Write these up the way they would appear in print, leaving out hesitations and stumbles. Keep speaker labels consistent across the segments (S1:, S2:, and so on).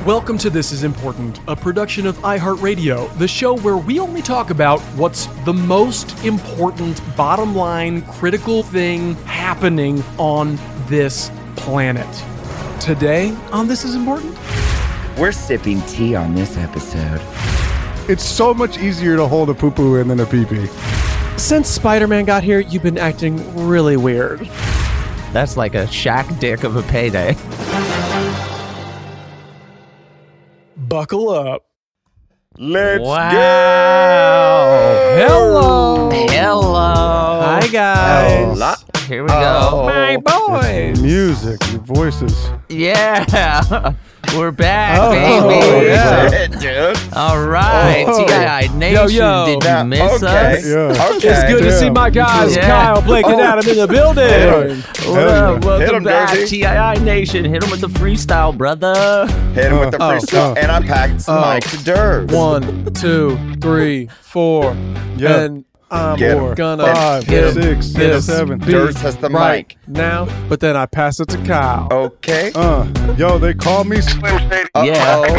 S1: Welcome to This Is Important, a production of iHeartRadio, the show where we only talk about what's the most important, bottom line, critical thing happening on this planet. Today on This Is Important,
S2: we're sipping tea on this episode.
S3: It's so much easier to hold a poo-poo in than a pee-pee.
S1: Since Spider-Man got here, you've been acting really weird.
S4: That's like a shack dick of a payday.
S1: Buckle up.
S2: Let's
S4: Wow.
S1: Hello.
S4: Hello.
S1: Hi, guys.
S2: Hola.
S4: Here we go.
S1: My boys.
S3: Music, your voices.
S4: Yeah. We're back,
S1: Oh,
S4: baby.
S1: yeah.
S2: Shit, dude.
S4: All right.
S3: Oh.
S4: TII Nation.
S1: Yo.
S4: Did
S2: Now,
S4: you miss
S2: okay.
S4: us?
S3: Yeah.
S2: Okay.
S1: It's good to see my guys,
S4: Yeah.
S1: Kyle, Blake, and Adam in the building.
S4: What
S3: Hell
S4: up?
S3: yeah.
S4: Welcome
S2: Hit 'em,
S4: back,
S2: Jersey.
S4: TII Nation. Hit them with the freestyle, brother.
S2: Hit him with the freestyle, and I packed the mic to Dirk.
S1: 1, 2, 3, 4.
S3: Yeah.
S1: And I'm
S2: Get 'em.
S1: gonna
S3: 5,
S1: hit
S3: 6,
S1: this
S3: 7.
S1: beat
S2: Dirk has the
S1: right
S2: mic.
S1: now, but then I pass it to Kyle.
S2: Okay.
S3: Yo, they call me Slim Shady.
S4: Yeah.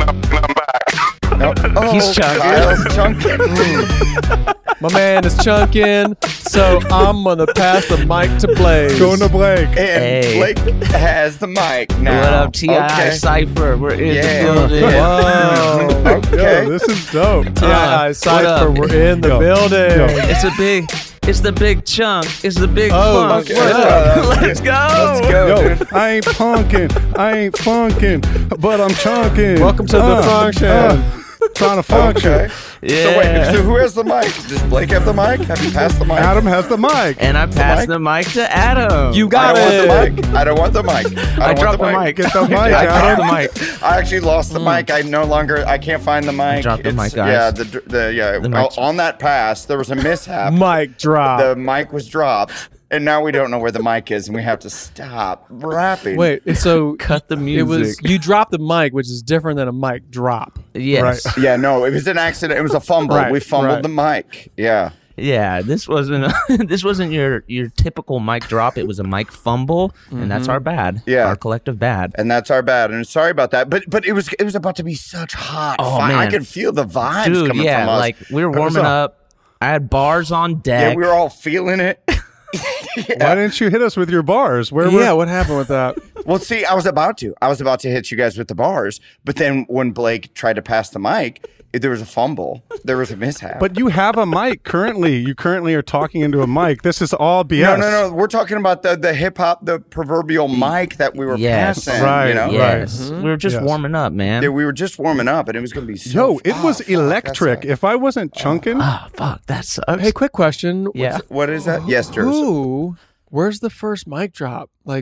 S2: Oh,
S4: He's chunking.
S2: Kyle's chunking.
S1: My man is chunking, so I'm gonna pass the mic to Blaze.
S3: Going to Blake.
S2: And
S4: Hey.
S2: Blake has the mic now.
S4: What up, TII
S2: Okay.
S4: Cypher? We're in
S2: Yeah.
S4: the building.
S1: Whoa.
S2: Okay.
S3: Yo, this is dope.
S1: TII Cypher,
S4: up?
S1: we're in the
S3: Yo.
S1: building.
S3: Yo.
S4: It's the big chunk. It's the big
S1: Oh,
S4: funk.
S1: okay.
S4: What up? Let's go.
S2: Let's go,
S3: Yo,
S2: dude.
S3: I ain't punkin', I ain't funkin', but I'm chunkin'.
S1: Welcome to the function.
S3: Trying to function.
S2: Okay.
S4: Yeah.
S2: So wait, so who has the mic? Does Blake have the mic? Have you passed the mic?
S3: Adam has the mic.
S4: And I passed
S2: mic?
S4: the mic to Adam.
S1: You
S2: I
S1: got
S2: don't
S1: it.
S2: want the mic. I don't want the mic.
S4: I
S2: don't
S4: dropped
S2: want
S4: the mic.
S3: Get the mic,
S4: I dropped
S3: Adam.
S4: the mic.
S2: I actually lost the mic. I can't find the mic.
S4: dropped the mic, guys.
S2: Yeah,
S4: The mic's-
S2: on that pass, there was a mishap.
S1: Mic drop.
S2: The mic was dropped, and now we don't know where the mic is, and we have to stop rapping.
S1: Wait, so
S4: Cut the music.
S1: it was you dropped the mic, which is different than a mic drop.
S4: Yes.
S3: Right.
S2: Yeah, no, it was an accident. It was a fumble.
S1: Right,
S2: We fumbled
S1: right.
S2: the mic. Yeah.
S4: Yeah. This wasn't this wasn't your typical mic drop. It was a mic fumble, and that's our bad.
S2: Yeah.
S4: Our collective bad.
S2: And that's our bad. And sorry about that. But it was about to be such hot
S4: Oh,
S2: fire. I
S4: man.
S2: could feel the vibes
S4: Dude,
S2: coming
S4: yeah,
S2: from us.
S4: like we were warming up. I had bars on
S2: yeah,
S4: deck.
S2: we were all feeling it.
S3: Why didn't you hit us with your bars? Where
S1: Yeah,
S3: were
S1: what happened with that?
S2: Well, see, I was about to hit you guys with the bars, but then when Blake tried to pass the mic, there was a fumble. There was a mishap.
S3: But you have a mic currently. You currently are talking into a mic. This is all BS.
S2: no. We're talking about the hip hop, the proverbial mic that we were
S4: Yes.
S2: passing.
S3: Right,
S2: You know?
S4: Yes. We were just
S3: Yes.
S4: warming up, man.
S2: Yeah, we were just warming up, and it was going to be so.
S3: Yo, it was electric. If I wasn't chunking,
S4: Oh, fuck. That sucks.
S1: Hey, quick question.
S4: Yeah.
S2: What is that? Yes, Jersey.
S1: Where's the first mic drop? Like,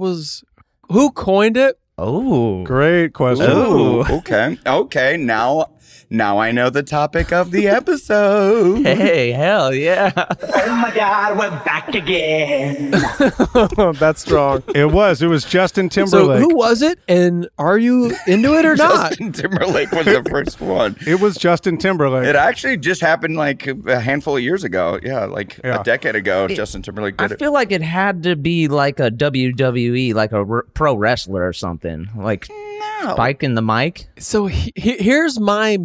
S1: who coined it?
S4: Oh.
S3: great question.
S2: Ooh, okay. Now I know the topic of the episode.
S4: Hey, hell yeah.
S5: Oh my God, we're back again.
S1: That's strong.
S3: It was Justin
S1: So
S3: Timberlake.
S1: who was it, and are you into it or not?
S2: Justin Timberlake was the first one.
S3: It was Justin Timberlake.
S2: It actually just happened like a handful of years ago. Yeah, like
S3: Yeah.
S2: a decade ago, Justin Timberlake
S4: I
S2: did it.
S4: feel like it had to be like a WWE, like a pro wrestler or something. Like Spike in the mic.
S1: So here's my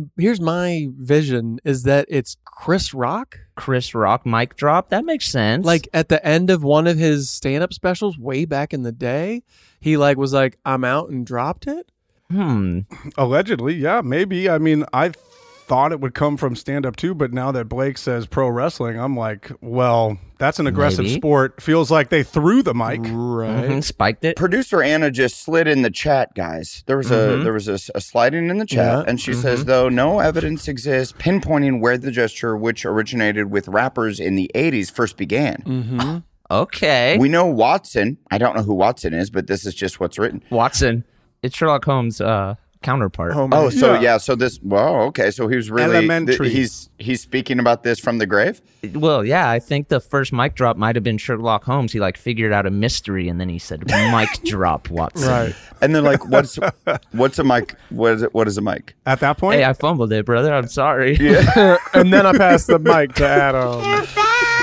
S1: vision is that it's Chris Rock.
S4: Chris Rock mic drop. That makes sense.
S1: Like at the end of one of his stand-up specials way back in the day, he was like, I'm out, and dropped it.
S3: Allegedly, yeah, maybe. I mean, I thought it would come from stand-up too, but now that Blake says pro wrestling, I'm like, well, that's an aggressive
S4: Maybe.
S3: sport. Feels like they threw the mic.
S1: Right.
S4: spiked it.
S2: Producer Anna just slid in the chat, guys. There was a sliding in the chat,
S1: Yeah.
S2: and she says, though no evidence exists pinpointing where the gesture, which originated with rappers in the 80s, first began.
S4: Okay.
S2: We know Watson. I don't know who Watson is, but this is just what's written.
S4: Watson. It's Sherlock Holmes' counterpart.
S2: Oh, so
S3: Yeah.
S2: so this. Well, okay. So he was really
S3: Elementary.
S2: he's speaking about this from the grave.
S4: Well, yeah, I think the first mic drop might have been Sherlock Holmes. He figured out a mystery and then he said, "Mic drop, Watson."
S1: Right.
S2: And then like, what's a mic? What is a mic?
S3: At that point,
S4: Hey, I fumbled it, brother. I'm sorry.
S1: And then I passed the mic to Adam.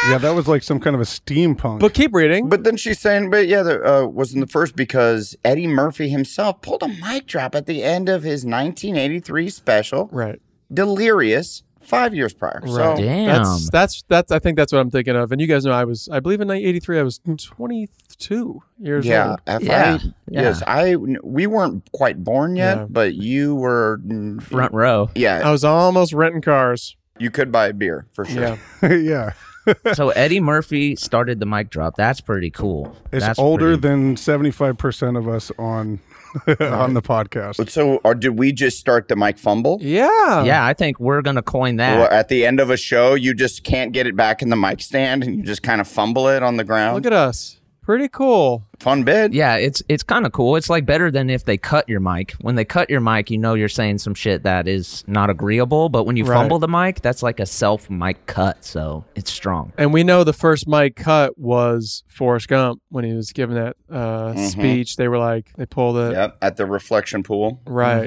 S3: Yeah, that was like some kind of a steampunk.
S1: But keep reading.
S2: But then she's saying, but yeah, that wasn't the first because Eddie Murphy himself pulled a mic drop at the end of his 1983 special,
S1: Right.
S2: Delirious, 5 years prior. So
S4: Damn.
S1: That's I think that's what I'm thinking of. And you guys know I believe in 1983 I was 22 years
S2: yeah,
S1: old.
S2: yes, we weren't quite born yet,
S1: Yeah.
S2: but you were
S4: Front row.
S2: Yeah,
S1: I was almost renting cars.
S2: you could buy a beer for sure.
S1: Yeah.
S3: yeah.
S4: So Eddie Murphy started the mic drop. That's pretty cool.
S3: It's
S4: That's
S3: older
S4: pretty-
S3: than 75% of us on on the podcast.
S2: So, or did we just start the mic fumble?
S1: Yeah.
S4: Yeah, I think we're gonna coin that.
S2: Or at the end of a show, you just can't get it back in the mic stand, and you just kind of fumble it on the ground.
S1: Look at us. Pretty cool.
S2: Fun bit.
S4: Yeah, it's kind of cool. It's like better than if they cut your mic. When they cut your mic, you know you're saying some shit that is not agreeable. But when you
S1: Right.
S4: fumble the mic, that's like a self mic cut. So it's strong.
S1: And we know the first mic cut was Forrest Gump when he was giving that speech. They were like, they pulled it.
S2: Yep, at the reflection pool.
S1: Right.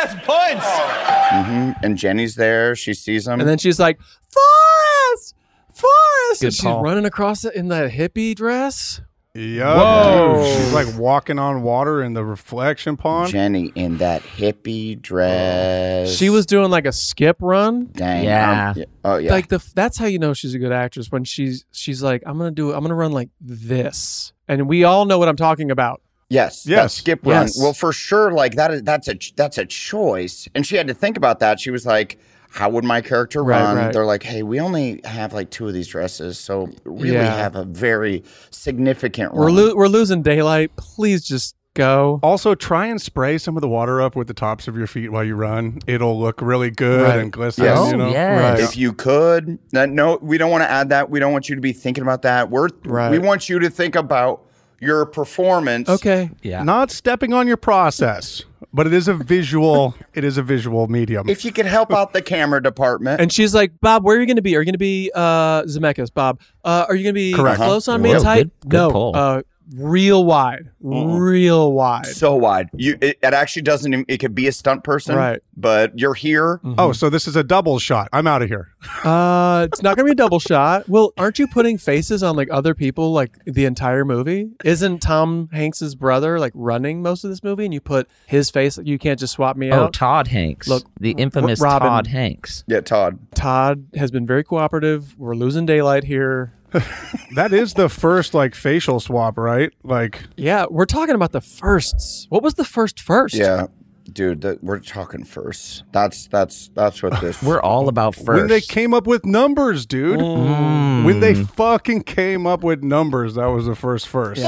S2: And Jenny's there. She sees him.
S1: And then she's like, Forrest! Forrest!
S4: Good
S1: And she's
S4: call.
S1: running across it in that hippie dress.
S3: Yeah,
S1: Whoa.
S3: dude. She's like walking on water in the reflection pond.
S2: Jenny in that hippie dress.
S1: She was doing like a skip run.
S2: Dang.
S4: Yeah.
S2: Oh yeah.
S1: Like that's how you know she's a good actress, when she's like, I'm gonna run like this. And we all know what I'm talking about.
S2: Yes. That
S3: Yes.
S2: skip run.
S1: Yes.
S2: Well, for sure. Like that's a choice. And she had to think about that. She was like, how would my character
S1: Right,
S2: run?
S1: right.
S2: They're like, hey, we only have like 2 of these dresses, so really
S1: Yeah.
S2: have a very significant
S1: We're
S2: run.
S1: we're losing daylight. Please just go.
S3: Also, try and spray some of the water up with the tops of your feet while you run. It'll look really good
S1: Right.
S3: and glisten.
S2: Yes.
S3: You know?
S4: Oh, yes.
S1: Right.
S2: If you could, no, we don't want to add that. We don't want you to be thinking about that.
S1: Right.
S2: We want you to think about your performance.
S1: Okay.
S4: Yeah.
S3: Not stepping on your process, but it is a visual. It is a visual medium.
S2: If you could help out the camera department.
S1: And she's like, Bob, where are you going to be? Are you going to be Zemeckis? Bob, are you going to be
S3: Correct.
S1: close on me
S4: Whoa,
S1: and tight?
S4: good
S1: No.
S4: pull.
S1: Real wide. Real wide.
S2: so wide. It actually doesn't even, it could be a stunt person.
S1: Right.
S2: But you're here.
S3: Oh, so this is a double shot. I'm out of here.
S1: It's not going to be a double shot. Well, aren't you putting faces on like other people like the entire movie? Isn't Tom Hanks's brother like running most of this movie, and you put his face? You can't just swap me
S4: Oh,
S1: out.
S4: Todd Hanks.
S1: Look,
S4: the infamous
S1: Robin.
S4: Todd Hanks.
S2: Yeah, Todd.
S1: Todd has been very cooperative. We're losing daylight here.
S3: That is the first like facial swap, right? Like
S1: Yeah, we're talking about the firsts. What was the first?
S2: Yeah. Dude, we're talking first. That's what this.
S4: We're all about first.
S3: when they came up with numbers, dude. When they fucking came up with numbers, that was the first.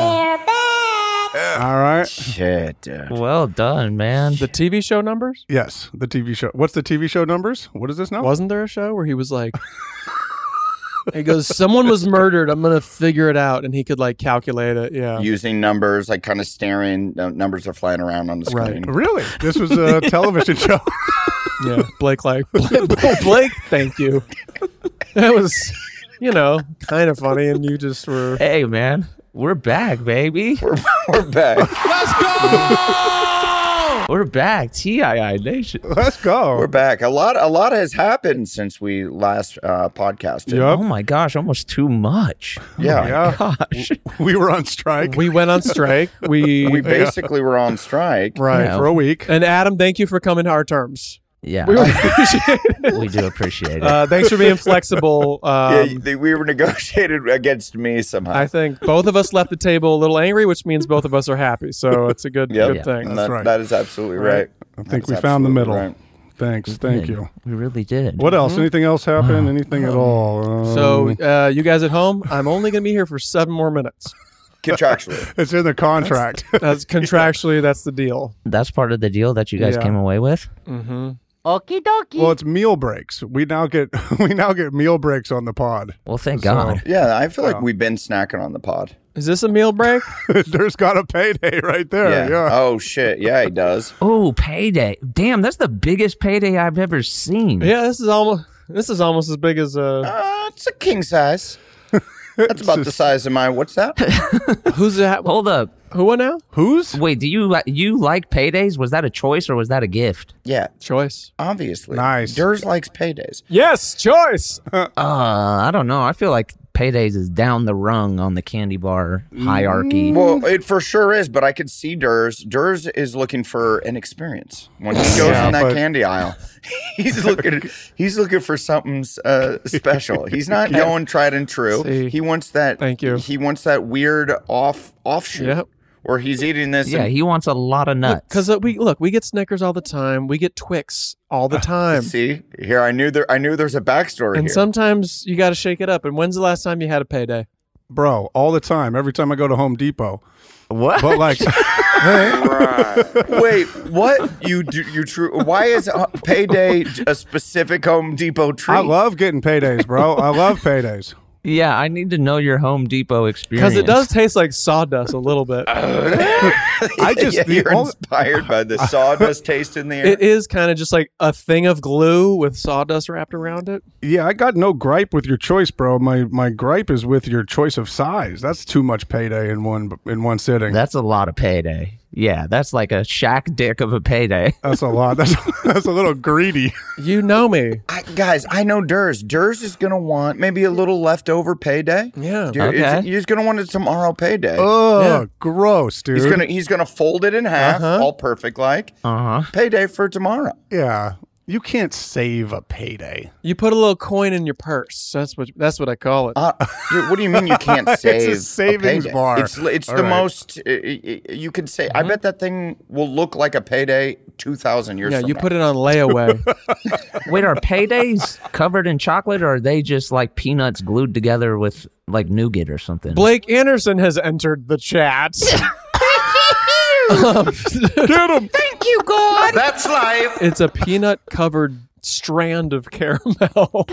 S3: All right.
S2: Shit, dude.
S4: Well done, man.
S1: The TV show numbers?
S3: Yes, the TV show. What's the TV show numbers? What is this now?
S1: Wasn't there a show where he was like, he goes, someone was murdered. I'm going to figure it out. And he could like calculate it. Yeah.
S2: Using numbers, like kind of staring. Numbers are flying around on the
S1: Right.
S2: screen.
S3: Really? This was a television show.
S1: Yeah. Blake, Blake, thank you. That was, kind of funny. And you just were.
S4: Hey, man. We're back, baby.
S2: We're back.
S4: We're back. TII Nation.
S3: Let's go.
S2: We're back. A lot has happened since we last podcasted.
S3: Yep.
S4: Oh my gosh, almost too much.
S2: Yeah.
S3: Yeah.
S4: Gosh.
S3: We were on strike
S1: We went on strike.
S2: We basically were on strike.
S1: Right.
S4: Yeah.
S3: for a week.
S1: And Adam, thank you for coming to our terms.
S4: Yeah.
S1: We appreciate it.
S4: We do appreciate it.
S1: Thanks for being flexible.
S2: We were negotiated against me somehow.
S1: I think both of us left the table a little angry, which means both of us are happy. So it's a good
S2: Yep.
S1: thing.
S3: That's right.
S2: That is absolutely right.
S3: I think
S2: That's
S3: we found the
S2: absolutely
S3: middle.
S2: right.
S3: Thanks. Thank you.
S4: We really did.
S3: What else? Anything else happen? Anything at all?
S1: So you guys at home, I'm only going to be here for 7 more minutes.
S2: Contractually.
S3: It's in the contract.
S1: That's contractually, that's the deal.
S4: That's part of the deal that you guys
S1: Yeah.
S4: came away with?
S3: Well, it's meal breaks. We now get meal breaks on the pod.
S4: Well, thank God.
S2: Yeah, I feel like we've been snacking on the pod.
S1: Is this a meal break?
S3: There's got a payday right there. Yeah.
S2: Oh shit. Yeah, he does.
S4: Oh, payday. Damn, that's the biggest payday I've ever seen.
S1: Yeah, this is almost as big as
S2: It's a king size. That's about the size of my. What's that?
S1: who's that?
S4: Hold up.
S1: Who won now?
S3: Who's?
S4: Wait, do you like paydays? Was that a choice or was that a gift?
S2: Yeah,
S1: Choice.
S2: obviously.
S3: Nice.
S2: Durs likes paydays.
S1: Yes, choice.
S4: I don't know. I feel like Paydays is down the rung on the candy bar hierarchy.
S2: Well, it for sure is, but I could see Durs. Durs is looking for an experience when he goes in that candy aisle. He's looking for something special. He's not going tried and true.
S1: See,
S2: he wants that.
S1: thank you.
S2: He wants that weird offshoot.
S1: Yep.
S2: Where he's eating this.
S4: Yeah, he wants a lot of nuts.
S1: Because we get Snickers all the time. We get Twix all the time.
S2: See, here I knew there's a backstory
S1: And
S2: here.
S1: sometimes you got to shake it up. And when's the last time you had a payday?
S3: Bro, all the time. Every time I go to Home Depot.
S4: What?
S3: But like,
S2: Wait, what? You true? Why is payday a specific Home Depot treat?
S3: I love getting paydays, bro. I love paydays.
S4: Yeah, I need to know your Home Depot experience.
S1: Because it does taste like sawdust a little bit.
S2: You're inspired by the sawdust taste in the air.
S1: It is kind of just like a thing of glue with sawdust wrapped around it.
S3: Yeah, I got no gripe with your choice, bro. My gripe is with your choice of size. That's too much payday in one sitting.
S4: That's a lot of payday. Yeah, that's like a shack dick of a payday.
S3: That's a lot. That's a little greedy.
S1: You know me.
S2: Guys, I know Durs. Durs is going to want maybe a little leftover payday.
S1: Yeah.
S4: Okay.
S2: He's going to want a tomorrow payday.
S3: Oh, gross, dude.
S2: He's gonna fold it in half, all perfect like. Payday for tomorrow.
S3: Yeah. You can't save a payday.
S1: You put a little coin in your purse. That's what I call it.
S2: Dude, what do you mean you can't save
S3: It's a savings
S2: payday?
S3: bar.
S2: It's
S3: All
S2: the
S3: right.
S2: most you could say. I bet that thing will look like a payday 2,000 years
S1: Yeah,
S2: from
S1: you
S2: now.
S1: put it on layaway.
S4: Wait, are paydays covered in chocolate, or are they just like peanuts glued together with like nougat or something?
S1: Blake Anderson has entered the chat.
S3: Get him.
S5: Thank you, God. That's life.
S1: It's a peanut covered strand of caramel.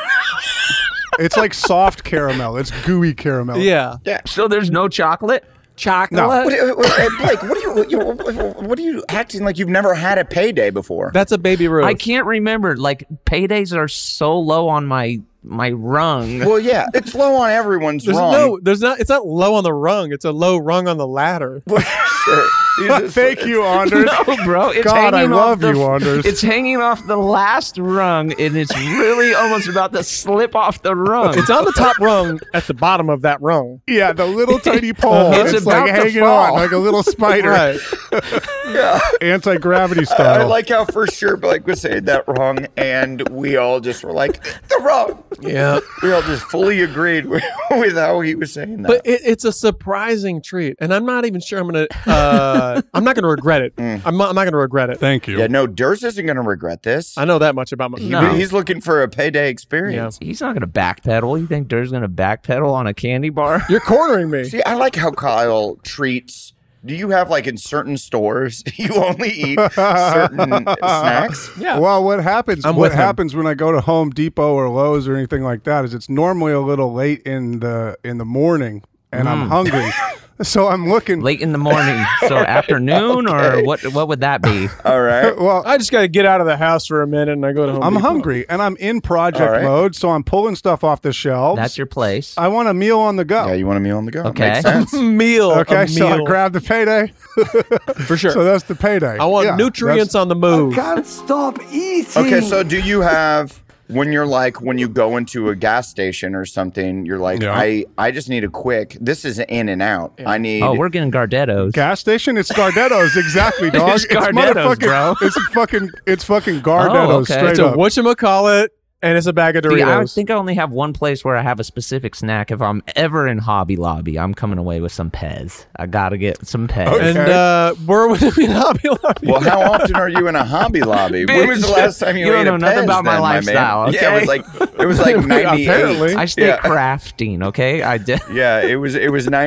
S3: It's like soft caramel. It's gooey caramel.
S1: Yeah.
S4: So there's no chocolate?
S1: Chocolate.
S2: Blake, what are you acting like you've never had a payday before?
S1: That's a Baby Ruth.
S4: I can't remember. Like paydays are so low on my rung.
S2: Well, yeah, it's low on everyone's
S1: There's
S2: rung.
S1: no, there's not. It's not low on the rung. It's a low rung on the ladder.
S2: Sure.
S3: Thank you, Anders.
S4: No, bro. It's
S3: God, I
S4: hanging
S3: love
S4: off
S3: you, Anders.
S4: It's hanging off the last rung, and it's really almost about to slip off the rung.
S1: It's on the top rung at the bottom of that rung.
S3: Yeah, the little tiny pole.
S4: It's
S3: It's
S4: about
S3: like
S4: to
S3: hanging
S4: fall.
S3: on like a little spider.
S1: Right.
S3: Anti-gravity
S2: I
S3: style.
S2: like how for sure Blake was saying that wrong, and we all just were like, the wrong.
S1: Yeah.
S2: We all just fully agreed with how he was saying that.
S1: But it's a surprising treat, and I'm not even sure I'm gonna. I'm not gonna regret it. I'm not gonna regret it.
S3: Thank you.
S2: Yeah, no, Durs isn't going to regret this.
S1: I know that much about my.
S4: No.
S2: He's looking for a payday experience.
S4: He's not going to backpedal. You think Dur's going to backpedal on a candy bar?
S1: You're cornering me.
S2: See, I like how Kyle treats. Do you have like in certain stores you only eat certain snacks?
S1: Yeah.
S3: Well, what happens?
S1: I'm
S3: What
S1: with him.
S3: happens when I go to Home Depot or Lowe's or anything like that is it's normally a little late in the morning, and I'm hungry, so I'm looking.
S4: Late in the morning, so afternoon, or what would that be?
S2: All right.
S3: Well,
S1: I just got to get out of the house for a minute, and I go to Home
S3: I'm
S1: Depot.
S3: hungry, and I'm in project
S2: All right.
S3: mode, so I'm pulling stuff off the shelves.
S4: That's your place.
S3: I want a meal on the go.
S2: Yeah, you want a meal on the go?
S4: Okay.
S2: Makes sense.
S1: Meal.
S3: Okay,
S1: a
S3: so I
S1: meal.
S3: grab the payday.
S1: for sure.
S3: So that's the payday.
S1: I want
S3: Yeah,
S1: nutrients
S3: that's-
S1: on the move.
S5: Can't stop eating.
S2: Okay, so do you have when you go into a gas station or something, you're like,
S3: Yeah.
S2: I just need a quick. This is in and out. I need.
S4: Oh, we're getting Gardettos.
S3: Gas station? It's Gardettos, exactly, dog.
S4: It's Gardettos,
S3: motherfucking-
S4: bro.
S3: It's fucking Gardettos,
S4: Oh, okay.
S3: straight
S1: It's a
S3: up.
S1: whatchamacallit, and it's a bag of
S4: See, I
S1: Doritos.
S4: think I only have one place where I have a specific snack. If I'm ever in Hobby Lobby, I'm coming away with some Pez. I gotta get some Pez.
S3: Okay.
S1: And where would it be in Hobby Lobby?
S2: Well, how often are you in a Hobby Lobby? When was the last time you
S4: You
S2: ate
S4: don't
S2: a
S4: know nothing
S2: Pez
S4: about my
S2: then, man?
S4: lifestyle,
S2: Yeah,
S4: okay?
S2: it was like 98.
S1: Apparently.
S4: I stay
S2: Yeah.
S4: crafting, okay? I did.
S2: Yeah, it was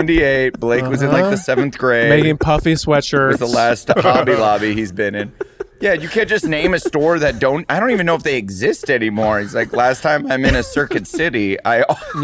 S2: 98. Blake was in like the 7th grade.
S1: Making puffy
S2: was
S1: sweatshirts.
S2: the last Hobby Lobby he's been in. Yeah, you can't just name a store that I don't even know if they exist anymore. He's like, last time I'm in a Circuit City, I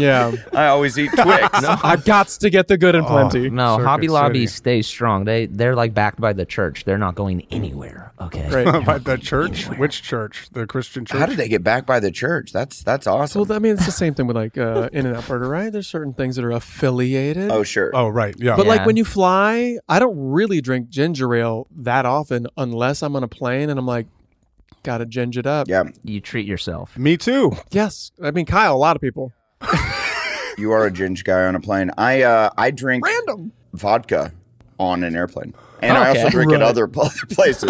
S2: always eat Twix.
S1: I've got to get the good and plenty.
S4: No,
S3: Circuit
S4: Hobby Lobby
S3: City.
S4: stays strong. They're like backed by the church. They're not going anywhere. Okay.
S1: Right.
S3: By the church? Which church? The Christian church?
S2: How did they get backed by the church? That's awesome.
S1: Well, I mean, it's the same thing with like In-N-Out Burger, right? There's certain things that are affiliated.
S2: Oh, sure.
S3: Oh, right. Yeah.
S1: But like
S4: Yeah.
S1: when you fly, I don't really drink ginger ale that often unless I'm on a plane and I'm like, gotta ginger it up.
S2: Yeah.
S4: You treat yourself.
S3: Me too.
S1: Yes. I mean, Kyle, a lot of people.
S2: You are a ginger guy on a plane. I drink
S1: Random.
S2: vodka on an airplane. And I also drink at other places.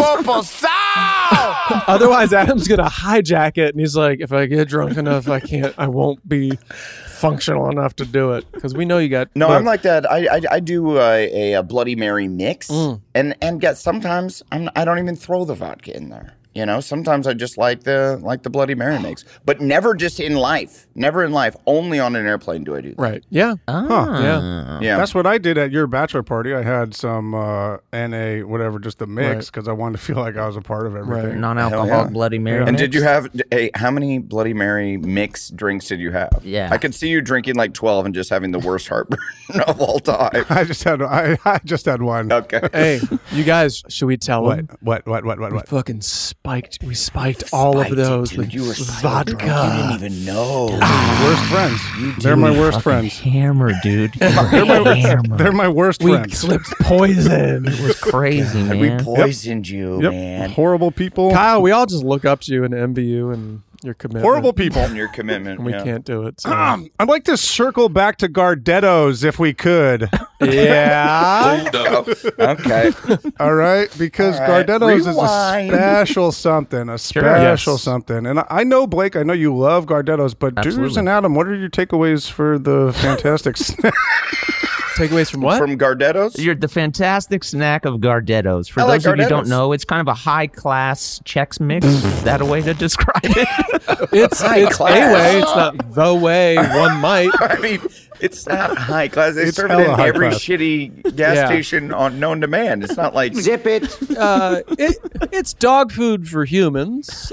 S1: Otherwise, Adam's going to hijack it. And he's like, if I get drunk enough, I won't be functional enough to do it. Because we know you got...
S2: No, I'm like that. I do a Bloody Mary mix. And get sometimes I don't even throw the vodka in there. You know, sometimes I just like the Bloody Mary mix, but never just in life. Never in life. Only on an airplane do I do that.
S1: Right. Yeah.
S3: Huh.
S2: Yeah.
S3: That's what I did at your bachelor party. I had some NA, whatever, just the mix because I wanted to feel like I was a part of everything.
S1: Right.
S4: Non-alcoholic Bloody Mary.
S2: And
S4: mix?
S2: did you have how many Bloody Mary mix drinks did you have?
S4: Yeah.
S2: I could see you drinking like 12 and just having the worst heartburn of all time.
S3: I just had one.
S2: Okay.
S1: Hey, you guys, should we tell them?
S3: What?
S1: Fucking We spiked all of those
S2: Dude,
S1: with
S2: you were so
S1: vodka.
S2: drunk, you didn't even know.
S3: Worst friends. They're my worst friends.
S4: Hammer, dude. Hammer.
S3: They're my worst
S1: We
S3: friends.
S1: slipped poison.
S4: It was crazy,
S2: And
S4: man.
S2: we poisoned you,
S3: Yep.
S2: man.
S3: Horrible people.
S1: Kyle, we all just look up to you and envy you and your commitment.
S3: Horrible people.
S2: And your commitment.
S1: And we
S2: yeah.
S1: can't do it. So.
S3: I'd like to circle back to Gardetto's if we could.
S1: Yeah.
S2: Okay.
S3: All right, because
S2: All right.
S3: Gardetto's
S2: Rewind.
S3: is a special something,
S1: Yes.
S3: something. And I know, Blake, I know you love Gardetto's, but Dewars
S4: Absolutely.
S3: and Adam, what are your takeaways for the fantastic snack?
S1: Takeaways from what?
S2: From Gardetto's?
S4: You're the fantastic snack of Gardetto's. For
S2: I like
S4: those of you who don't
S2: Gardetto's.
S4: know, it's kind of a high-class Chex Mix. Is that a way to describe it?
S1: It's a
S2: class.
S1: way. It's not the way. One might.
S2: I mean, it's not high class. They
S3: It's
S2: serve it
S3: hella
S2: in
S3: high
S2: every
S3: class.
S2: shitty gas
S1: Yeah.
S2: station on known demand. It's not like
S5: Zip it.
S1: It's dog food for humans.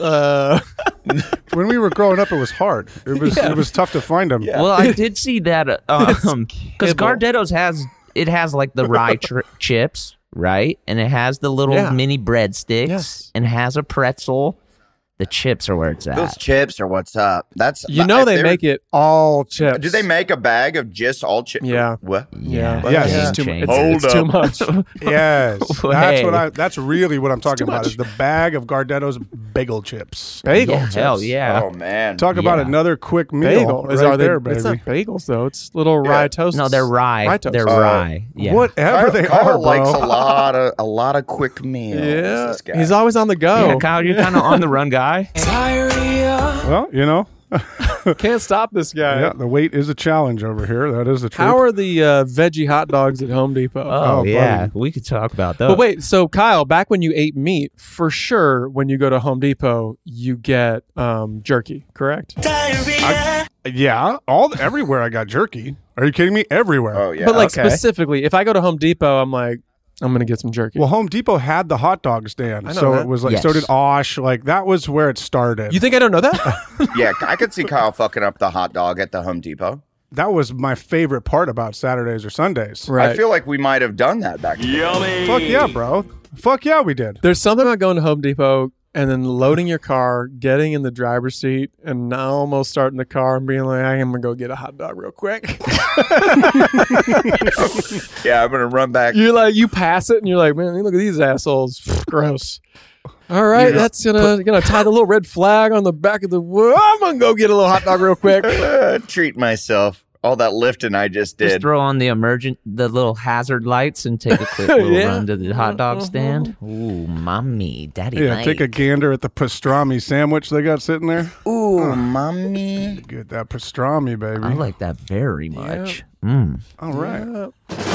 S3: When we were growing up, it was hard. It was tough to find them.
S4: Well, I did see that because
S1: kibble.
S4: Gardetto's has like the rye chips, right? And it has the little
S1: Yeah.
S4: mini breadsticks,
S1: Yes.
S4: and has a pretzel. The chips are where it's at.
S2: those chips are what's up. That's
S1: You know
S2: if
S1: they
S2: they're-
S1: make it all chips.
S2: Do they make a bag of just all chips?
S1: Yeah.
S2: What?
S1: Yeah.
S3: Yes.
S1: It's
S3: Game
S1: too,
S4: changer.
S1: it's too much.
S3: Yes,
S4: Hey.
S3: that's really what I'm talking
S1: too
S3: about.
S1: much.
S3: Is the bag of Gardetto's bagel chips.
S1: Bagel
S4: Yeah,
S1: chips.
S4: hell yeah.
S2: Oh man.
S3: Talk about
S4: Yeah.
S3: another quick meal.
S1: Bagel.
S3: Right
S1: Are they,
S3: there, baby.
S1: It's not bagels, though. It's little rye toast.
S4: No, they're rye.
S1: toast.
S4: They're rye. Yeah.
S3: Whatever they
S2: Kyle
S3: are,
S2: likes
S3: bro.
S2: a lot of quick meals.
S1: Yeah.
S2: This guy.
S1: He's always on the go.
S4: Yeah, Kyle, you're kind of on the run guy.
S3: Well, you know,
S1: Can't stop this guy.
S3: yeah, the weight is a challenge over here. That is the truth.
S1: How are the veggie hot dogs at Home Depot?
S4: Oh, yeah.
S3: buddy.
S4: We could talk about those.
S1: But wait, so Kyle, back when you ate meat, for sure, when you go to Home Depot, you get jerky, correct?
S3: Yeah, everywhere I got jerky. Are you kidding me? Everywhere.
S2: Oh yeah.
S1: But like
S4: Okay.
S1: specifically, if I go to Home Depot, I'm like, I'm gonna get some jerky.
S3: Well, Home Depot had the hot dog stand,
S1: I know
S3: so
S1: that.
S3: it was like
S4: Yes.
S3: so did Osh. Like that was where it started.
S1: You think I don't know that?
S2: Yeah, I could see Kyle fucking up the hot dog at the Home Depot.
S3: That was my favorite part about Saturdays or Sundays.
S1: Right.
S2: I feel like we might have done that back then.
S3: Fuck yeah, bro. Fuck yeah, we did.
S1: There's something about going to Home Depot and then loading your car, getting in the driver's seat, and now almost starting the car and being like, I'm gonna go get a hot dog real quick.
S2: Yeah, I'm gonna run back.
S1: You're like, you pass it, and you're like, man, look at these assholes. Gross. All right, that's gonna tie the little red flag on the back of the. I'm gonna go get a little hot dog real quick.
S2: Treat myself. All that lifting I just
S4: Just
S2: did.
S4: throw on the little hazard lights and take a quick little
S1: Yeah.
S4: run to the hot dog stand. Ooh, mommy, daddy.
S3: Yeah,
S4: like.
S3: take a gander at the pastrami sandwich they got sitting there.
S2: Ooh, mommy.
S3: Get that pastrami, baby.
S4: I like that very much. Mm.
S3: All right.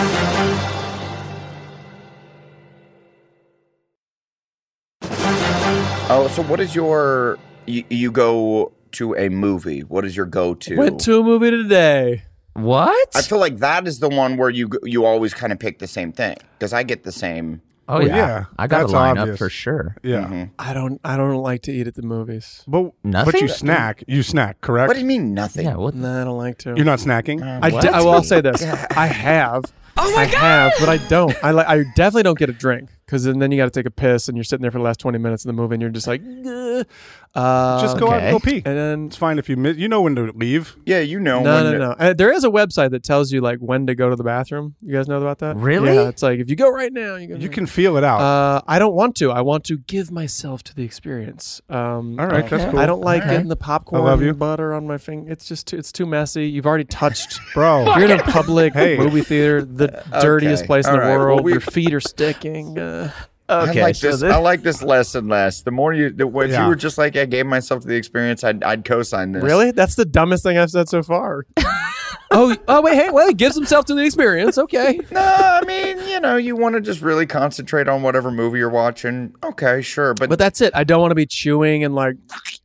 S2: Oh, so what is your? You go to a movie. What is your go-to?
S1: Went to a movie today.
S4: What?
S2: I feel like that is the one where you always kind of pick the same thing because I get the same.
S4: oh
S3: Well,
S4: yeah.
S3: yeah,
S4: I got a
S3: that's
S4: line
S3: obvious.
S4: up for sure.
S3: Yeah.
S2: Mm-hmm.
S1: I don't like to eat at the movies.
S3: But
S4: Nothing?
S3: you snack. You snack, correct?
S2: What do you mean nothing?
S4: Yeah. What?
S1: Nah, I don't like to.
S3: You're not snacking?
S1: I will say this. I have. Oh my God. I have, but I don't. I definitely don't get a drink because then you got to take a piss and you're sitting there for the last 20 minutes of the movie and you're just like,
S3: just go out and go pee.
S1: And then
S3: it's fine if you miss. You know when to leave.
S2: Yeah, you know.
S1: No. There is a website that tells you like when to go to the bathroom. You guys know about that?
S4: Really?
S1: Yeah, it's like if you go right now,
S3: you can feel it out.
S1: I don't want to. I want to give myself to the experience.
S3: All right, that's cool.
S1: I don't like getting the
S3: I
S1: popcorn
S3: love you.
S1: butter on my finger. It's just it's too messy. You've already touched,
S3: Bro.
S1: You're in a public movie theater, the dirtiest place in the
S2: All right.
S1: world.
S2: Well,
S1: Your feet are sticking.
S4: Okay,
S2: I like this less and less. The more if you
S3: Yeah.
S2: were just like, I gave myself to the experience, I'd co-sign this.
S1: Really? That's the dumbest thing I've said so far. Wait, he gives himself to the experience. Okay.
S2: No, I mean, you want to just really concentrate on whatever movie you're watching. Okay, sure,
S1: But that's it. I don't want to be chewing and like.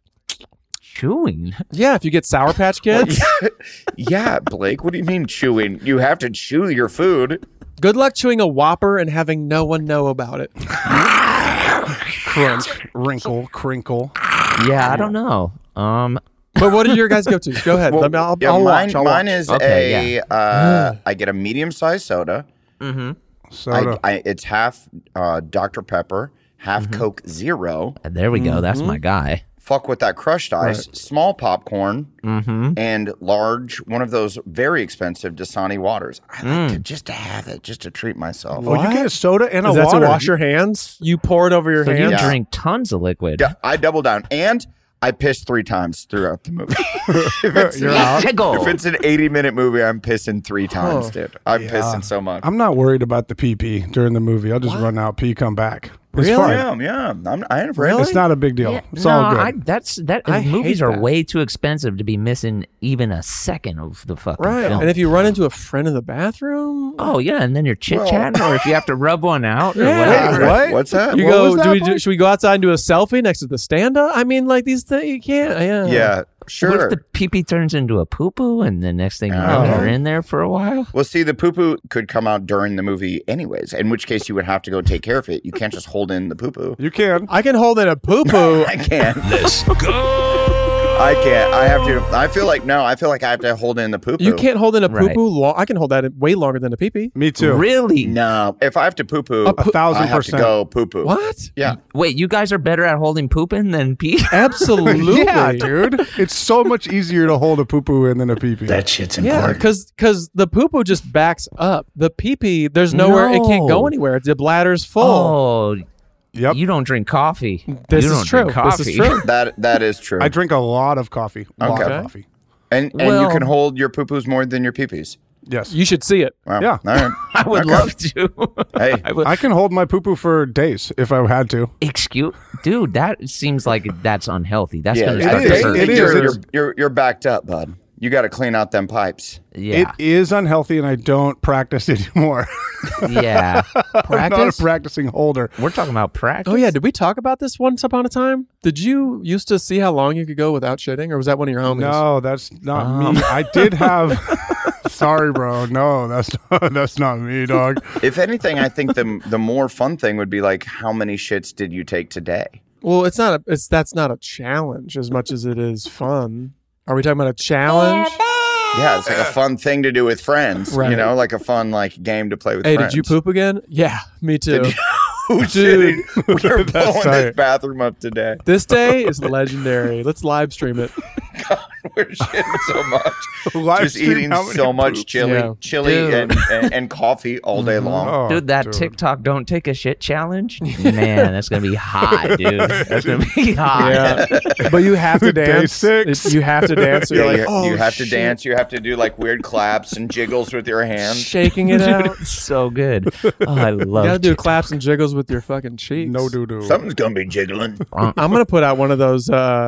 S4: Chewing?
S1: Yeah, if you get Sour Patch Kids.
S2: Yeah, Blake. What do you mean chewing? You have to chew your food.
S1: Good luck chewing a Whopper and having no one know about it.
S3: Crunch, wrinkle, crinkle.
S4: Yeah, I don't know.
S1: But what are your guys go to? Go ahead. I'll watch.
S2: Mine is
S4: Okay,
S2: I get a medium-sized soda.
S3: Soda.
S2: It's half Dr. Pepper, half Coke Zero.
S4: There we go. That's my guy.
S2: Fuck with that crushed ice, small popcorn, and large, one of those very expensive Dasani waters. I like just to have it, just to treat myself.
S3: Oh, you get a soda and a
S1: Is that
S3: water.
S1: to wash your hands? You pour it over your
S4: So
S1: hands?
S4: you drink tons of liquid.
S2: Yeah, I double down. And I pissed 3 times throughout the movie. If it's an 80-minute movie, I'm pissing 3 times, dude. I'm pissing so much.
S3: I'm not worried about the pee during the movie. I'll just run out, pee, come back. It's
S1: Really?
S3: fine.
S2: Yeah. I ain't afraid.
S3: It's not a big deal. It's all good.
S4: Movies
S1: hate
S4: are
S1: that.
S4: way too expensive to be missing even a second of the fucking
S1: Right.
S4: film.
S1: And if you run into a friend in the bathroom,
S4: Oh yeah, and then you're chit chatting, or if you have to rub one out, or
S1: Yeah.
S4: whatever.
S3: What?
S2: What's that?
S1: you
S2: What
S1: go.
S2: was that,
S1: Should we go outside and do a selfie next to the stand-up? I mean, like these things you can't. Yeah.
S2: Yeah,
S4: What
S2: sure.
S4: if the pee-pee turns into a poo-poo, and the next thing you know, you're in there for a while?
S2: Well, see, the poo-poo could come out during the movie anyways, in which case you would have to go take care of it. You can't just hold in the poo-poo.
S3: You can.
S1: I can hold in a poo-poo.
S2: I can't. Let's go. I can't. I have to. I feel like I have to hold in the poo-poo.
S1: You can't hold in a
S4: Right.
S1: poo-poo. I can hold that in way longer than a pee-pee.
S3: Me too.
S4: Really?
S2: No. If I have to poo-poo,
S3: 1,000%.
S2: I have to go poo-poo.
S1: What?
S2: Yeah.
S4: Wait, you guys are better at holding pooping than pee?
S1: Absolutely.
S3: Yeah, dude. It's so much easier to hold a poo-poo in than a pee-pee.
S5: That shit's
S1: Yeah,
S5: important.
S1: because the poo-poo just backs up. The pee-pee, there's nowhere, it can't go
S4: No.
S1: anywhere. The bladder's full.
S4: Oh,
S3: Yep.
S4: you don't drink coffee.
S1: This
S4: you
S1: is
S4: don't
S1: true.
S4: drink coffee.
S1: This is true.
S2: That is true.
S3: I drink a lot of coffee. A lot
S2: Okay.
S3: of coffee.
S2: And you
S4: Well-
S2: can hold your poo-poos more than your pee-pees.
S3: Yes.
S1: You should see it.
S2: Wow.
S3: Yeah.
S2: All right.
S4: I would
S2: Okay.
S4: love to.
S2: Hey.
S3: I can hold my poo-poo for days if I had to.
S4: Excuse, dude, that seems like that's unhealthy. That's
S2: Yeah,
S4: gonna
S3: it
S4: start
S3: is.
S4: to hurt.
S3: It is.
S2: You're backed up, bud. You got to clean out them pipes.
S4: Yeah,
S3: It is unhealthy, and I don't practice anymore.
S4: yeah.
S3: I'm not a practicing holder.
S4: We're talking about practice.
S1: Oh, yeah. Did we talk about this once upon a time? Did you used to see how long you could go without shitting? Or was that one of your homies?
S3: No, that's not me. I did have. Sorry, bro. No, that's not me, dog.
S2: If anything, I think the more fun thing would be like, how many shits did you take today?
S1: Well, that's not a challenge as much as it is fun. Are we talking about a challenge?
S2: Yeah, it's like a fun thing to do with friends.
S1: Right.
S2: You know, like a fun game to play with
S1: Hey,
S2: friends.
S1: did you poop again? Yeah, me too.
S2: We're
S1: Dude.
S2: blowing this
S3: tight.
S2: bathroom up today.
S1: This day is legendary. Let's live stream it.
S2: We're shitting so much.
S3: Live
S2: Just
S3: stream
S2: eating
S3: how many
S2: so much
S3: poops.
S2: chili,
S1: Yeah.
S4: Dude.
S2: and coffee all day long.
S3: Oh,
S4: Dude, that TikTok "Don't Take a Shit" challenge, man, that's gonna be hot, dude. That's gonna be hot.
S1: Yeah, but you have to
S3: Day
S1: dance.
S3: 6.
S1: You have to dance. So
S2: Yeah,
S1: you're like, oh,
S2: you have to
S1: shit.
S2: dance. You have to do like weird claps and jiggles with your hands.
S1: shaking it
S4: Dude,
S1: out.
S4: it's so good. Oh, I
S1: You
S4: love
S1: gotta do
S4: TikTok.
S1: claps and jiggles with your fucking cheeks.
S3: No doo-doo.
S2: Something's gonna be jiggling.
S1: I'm gonna put out one of those